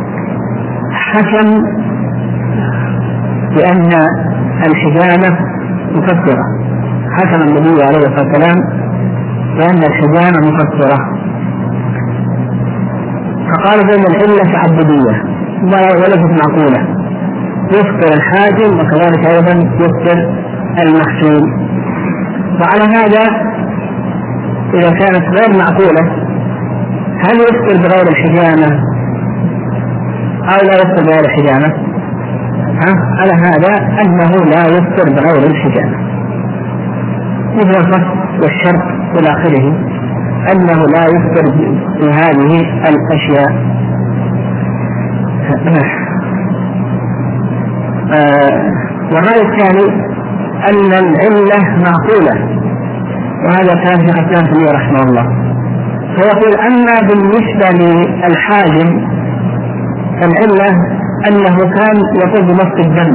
حكم بأن الحجامة مكفرة، حكم النبي عليه الصلاة والسلام بأن الحجامة مكفرة، فقال بأن العلة تعبدية وليست معقولة، يفطر الحاجم وكذلك أيضا يفطر المحجوم. وعلى هذا إذا كانت غير معقولة هل يفطر بغير الحجامة أو لا يفطر بغير الحجامة؟ على هذا أنه لا يفطر بغير الحجامة، مثل الفصل والشرط إلى آخره، أنه لا يفطر بهذه الأشياء. آه والرأي الثاني أن العلة معقولة، وهذا كان في حسان تيمية رحمه الله، فيقول أما بالنسبة للحاجم العلة أنه كان يقول بمص الدم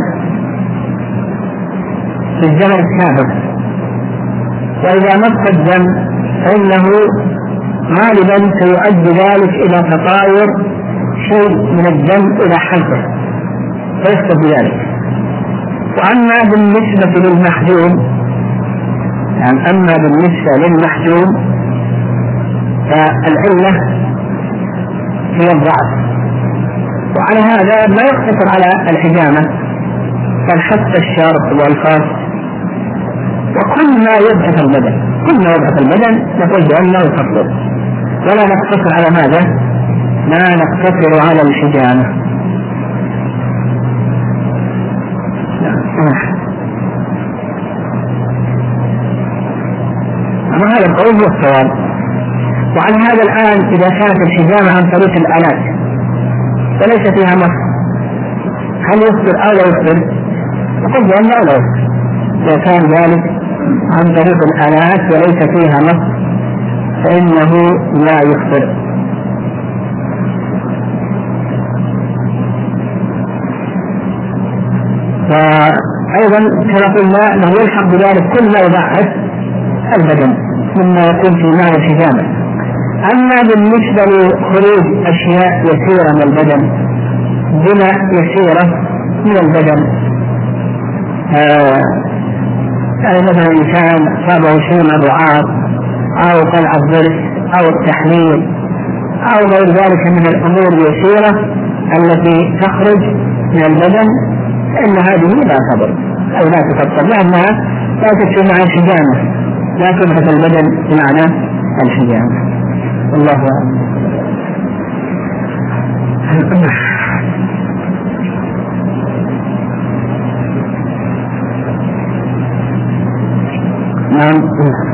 في الزمن السابق، وإذا مص الدم فإنه غالبا سيؤدي ذلك إلى تطاير شيء من الدم إلى حلقه فيفقد بذلك. وأما بالنسبة للمحجوم يعني أما بالنسبة للمحجوم فالعلة هي الضعف، وعلى هذا لا يقتصر على الحجامة بل حتى الشرط والفرد وكل ما يبعث البدن، كل ما يبعث البدن نقول بأنه يفطر، ولا نقتصر على ماذا؟ لا نقتصر على الحجامة. أما هذا القول هو الصواب. وعلى هذا الآن إذا كانت الحجامة عن طريق الآلات فليس فيها مص، هل يفطر أو لا يفطر؟ نقول بأنه لا يفطر إذا كان ذلك عن طريق الآلات وليس فيها مص فإنه لا يفطر. وأيضا كما قلنا أنه يلحق بذلك كل ما يضعف البدن مما يكون في معنى الحجامة. أما بالنسبة لخروج أشياء يسيرة من البدن، بناء يسيرة من البدن، آه يعني مثلا إنسان صابه شيء من الرعاض أو قلع الضرس أو التحليل أو غير ذلك من الأمور اليسيرة التي تخرج من البدن، فإن هذه لا تضر أو لا تفطر، لأنها لا تكون مع الحجامة، لا تبحث البدن بمعنى الحجامة. الله أعلم. نعم.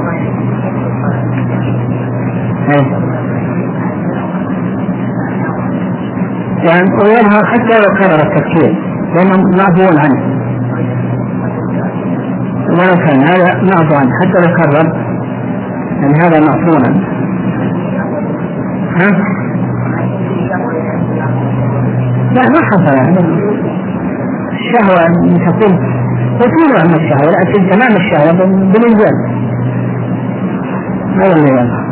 يعني ويظهر حتى لو كرر التفكير لأنهم معفوون عنه، ولو كان هذا معفو عنه حتى لو كرر، يعني هذا معفو عنه. ها؟ لا ما حصل الشهوة تكون تكون عن الشهوة، لا تمام الشهوة بالإنزال هذا اللي يلا.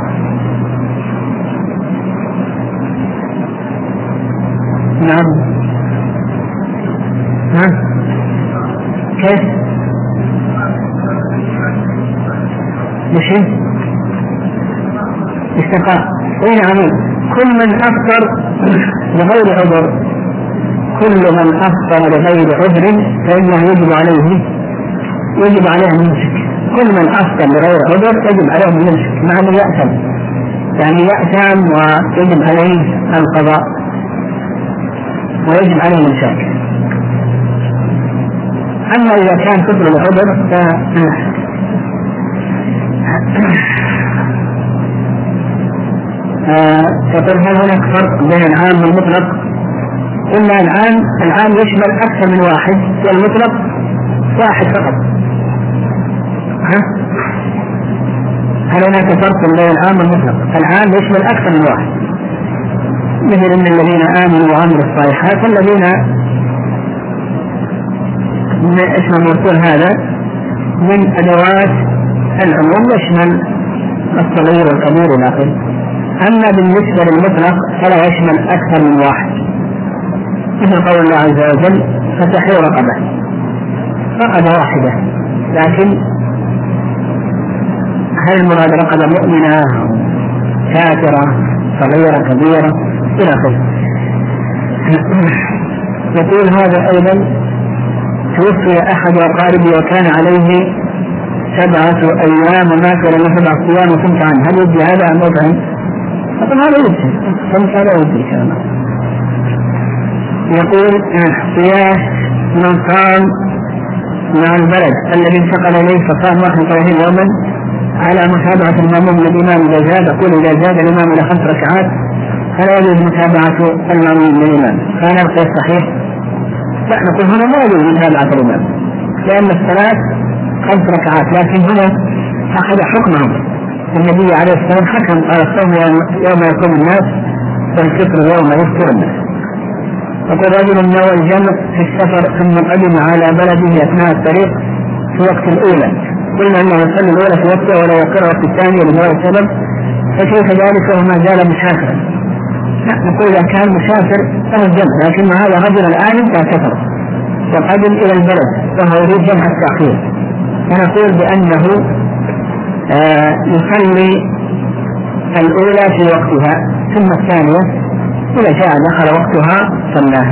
نعم. ها؟ كيف؟ مشي؟ استقاء. اين عميل كل من افطر لغير عذر، كل من افطر لغير عذر فانه يجب عليه يجب عليه الممسك، كل من افطر لغير عذر يجب عليه الممسك مع انه يأثم، يعني يأثم ويجب عليه القضاء ويجب عليه الامساك. اما اذا كان فطر لعذر ف فقل هل هناك فرق بين العام والمطلق؟ إلا العام العام يشمل أكثر من واحد، والمطلق واحد فقط. ها؟ هل هناك فرق بين العام والمطلق؟ العام يشمل أكثر من واحد، مثل أن الذين آمنوا وعملوا الصالحات، الذين اسم المرسول هذا من أدوات العموم يشمل الصغير والكبير إلى آخره. أما بالنسبة للمطلق فلا يشمل أكثر من واحد، مثل قول الله عز وجل فتحرير رقبة، رقبة واحدة، لكن هل المراد رقبة مؤمنة كافرة صغيرة كبيرة إلى آخره. يقول هذا أيضا توفي أحد أقاربي وكان عليه سبعة أيام وما كان له سبعة أيام وكنت عنه، هل يجي هذا أم أطعم؟ طبعا هذا يجي، كنت هذا يجي إن شاء الله. يقول قياس من قام مع البلد الذي انتقل إليه فصام واحد وثلاثين يوما على متابعة المأموم للإمام إذا زاد، أقول إذا زاد الإمام إلى خمس ركعات فلا يجوز متابعة المأموم للإمام، فهل القياس صحيح؟ لا، نقول هنا لا يجوز متابعة الإمام لأن الصلاة خمس ركعات، لكن هنا أخذ حكمهم. النبي عليه الصلاة والسلام حكم قال الصوم يوم يقوم الناس والفطر يوم يفطر الناس. وقال رجل نوى الجمع في السفر ثم قدم على بلده أثناء الطريق في وقت الأولى، قلنا أنه يصلي الأولى في وقتها ولا يقرأ وقت الثانية لغير سبب، فكيف ذلك وما زال مسافرا؟ لا، نقول إذا كان مسافر فهو الجمع، لكن هذا رجل الآن سافر وقدم إلى البلد وهو يريد جمع التأخير، فنقول بأنه آه يصلي الأولى في وقتها ثم الثانية إذا جاء دخل وقتها صلاها.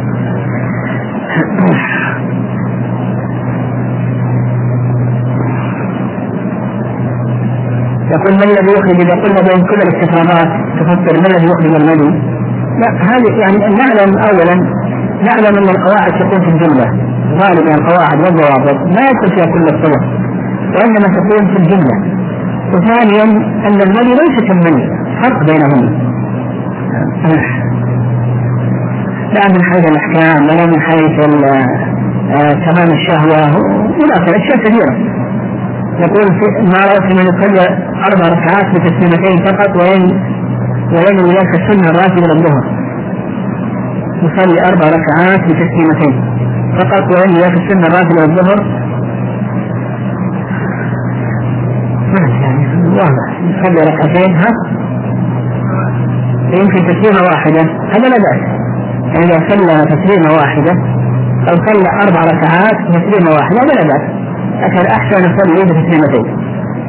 يقول ما الذي يخرج إذا قلنا بين كل الاستفهامات تفسر ما الذي يخرج المدي؟ لا، هذه يعني نعلم أولا نعلم أن القواعد تكون في الجملة، غالبا القواعد والضوابط ما يكون فيها كل الطرق وإنما تكون في الجملة. وثانيا أن المدي ليس كالمني، فرق بينهم لا من حيث الأحكام ولا من حيث تمام الشهوة إلى آخره، أشياء كثيرة. يقول ما رأيت من يصلي أربع ركعات بتسليمتين فقط وينوي ذلك السنة الراتبة للظهر، يصلي أربع ركعات بتسليمتين فقط وينوي ذلك السنة الراتبة للظهر، واضح يصلي ركعتين ها يمكن تسليمة واحدة، هذا لا بأس. إذا صلى تسليمة واحدة أو صلى أربع ركعات تسليمة واحدة هذا لا بأس، لكن الأحسن يصلي بتسليمتين.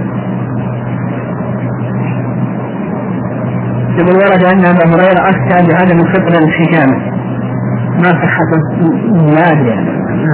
يقول ورد أن أبا هريرة أفتى بعدم الفطر الحجامة، ما صحته؟ لا أدري.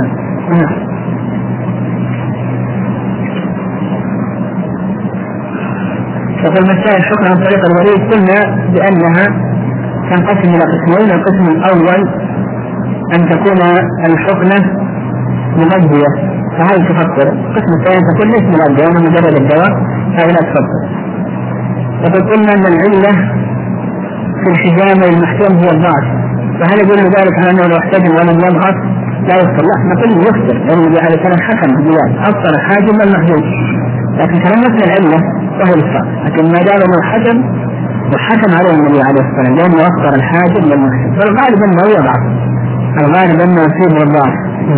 يقول مسائل الحكم عن طريق الوريد قلنا بأنها تنقسم إلى قسمين. القسم الأول أن تكون الحقنة مغذية فهذه تفطر، القسم الثاني تكون ليس مغذية وأنها مجرد الدواء فهي لا تفطر. وقد قلنا أن العلة في الحجامة المحكوم هي الضعف، فهل يقول ذلك على أنه لو احتجم ولم يضغط لا يفطر؟ لا، نقول يفطر لأنه النبي عليه الصلاة والسلام حكم بذلك أفطر الحاجم والمحجوم، لكن كلمتنا العلة وهي الإفطار، لكن ما دام أنه حكم وحكم عليه النبي عليه الصلاة والسلام لأنه أفطر الحاجم والمحجوم، فالغالب أنه يضعف، الغالب أنه يصيب الضعف.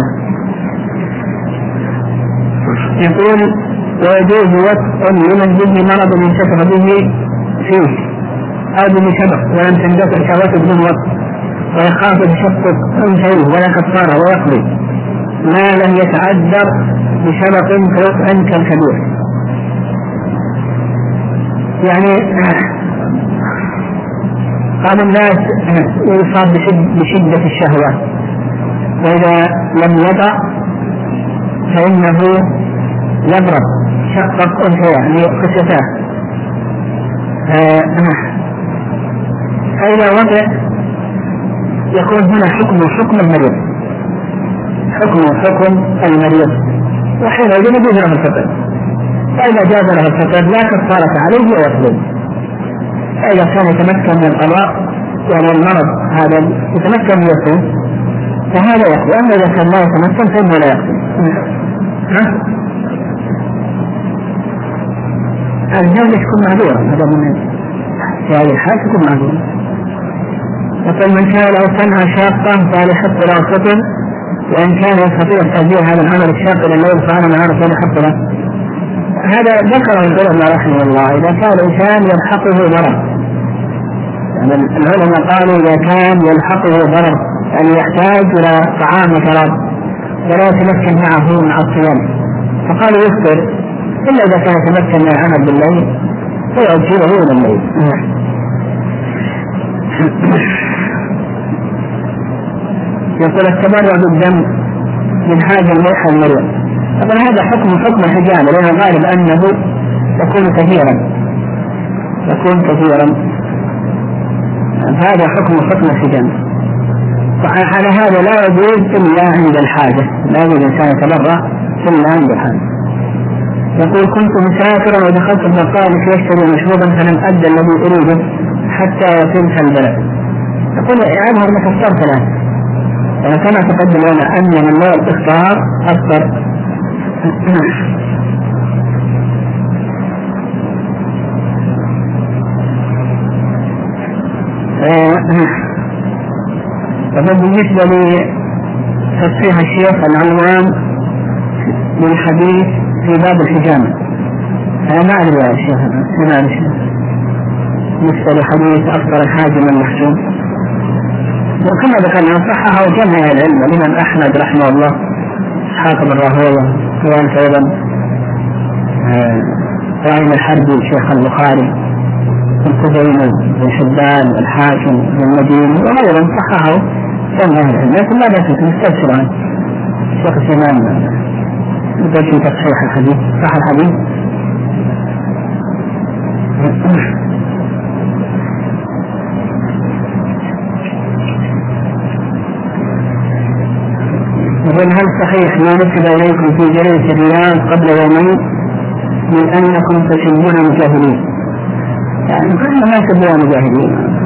يقول ويجوز وطء لمن به مرض ينتفع به فيه أو بشبه ولم تندفع شهوته بدون وطء ويخاف تشقق أنثيه ولا كفارة ويقضي ما لم يتعذر بشبق كوطء كالكبير. يعني بعض الناس يصاب بشدة الشهوة وإذا لم يضع فإنه يضرب شقق أنثيه يعني خشتاه، فإذا وضع يكون هنا حكم حكم المريض، حكم حكم المريض، وحينئذ يجوز له الفطر، فإذا جاز له الفطر لا كفارة عليه ويقضي. فإذا كان يتمكن من القضاء يعني المرض هذا يتمكن من يصوم فهذا يقضي، أما إذا كان لا يتمكن فإنه لا يقضي. ها؟ الزوجة تكون معذورة، هذا من في هذه الحالة تكون معذورة. يقول من كان له صنعة شاقة فليحط له فطر، وإن كان يستطيع تأجيل هذا العمل الشاق إلى الليل فأنا معه فليحط له. هذا ذكره العلماء رحمه الله إذا كان الإنسان يلحقه ضرر، يعني العلماء قالوا إذا كان يلحقه ضرر يعني يحتاج إلى طعام وشراب ولا يتمكن معه مع الصيام فقالوا يفطر، إلا إذا كان يتمكن من العمل بالليل فيؤجله إلى الليل. يقول التبرع بالدم من هذا الملح المريض. طبعا هذا حكم حكم الحجامة لأن غالب أنه يكون كثيرا يكون كثيرا هذا حكم حكم الحجامة. على هذا لا يجوز إلا عند الحاجة، لا يجوز الإنسان يتبرع إلا عند الحاجة. يقول كنت مسافرا ودخلت المقال يشتري مشروبا فلم أدى الذي أريده حتى يتم البلد. يقول أظهر لك الصرف الآن يعني كما تقدم لنا أن من نوع الإفطار أفطر. بالنسبة لتصحيح الشيخ العنوان للحديث في باب الحجامة أنا ما أدري يا شيخ ما أدري بالنسبة لحديث أفطر الحاجم المحجوم وكما ذكرنا صححه جمع العلم الإمام أحمد رحمه الله إسحاق بن راهويه وأنت أيضا إبراهيم الحربي شيخ البخاري الكوفيين بن حبان الحاكم بن مدين وغيرهم صححه جمع العلم لكن لا بأس نستفسر عنه شيخ الإمام يقول في تصحيح الحديث صح الحديث. يقول هل صحيح ما نسب إليكم في جريدة الرياض قبل يومين من أنكم تسمون مجاهدين؟ يعني كنا ما سمونا مجاهدين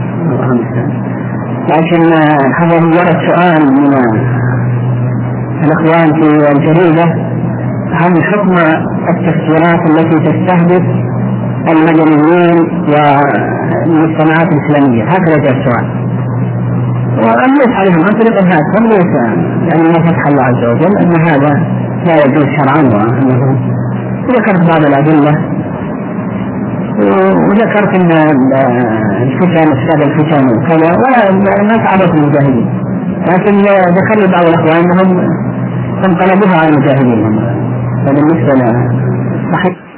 لكن هذا مجرد سؤال من الإخوان في الجريدة عن حكم التفسيرات التي تستهدف المدنيين والمجتمعات الإسلامية هكذا جاء السؤال وأن ليس عليهم عن طريق الهاتف ليس يعني ما فتح الله عز وجل أن هذا لا يجوز شرعا وأنه ذكرت بعض الأدلة وذكرت أن الفتن أسباب الفتن وكذا ولا ما تعرض المجاهدين لكن ذكر لي بعض الأخوان أنهم انقلبوها على المجاهدين فبالنسبة له صحيح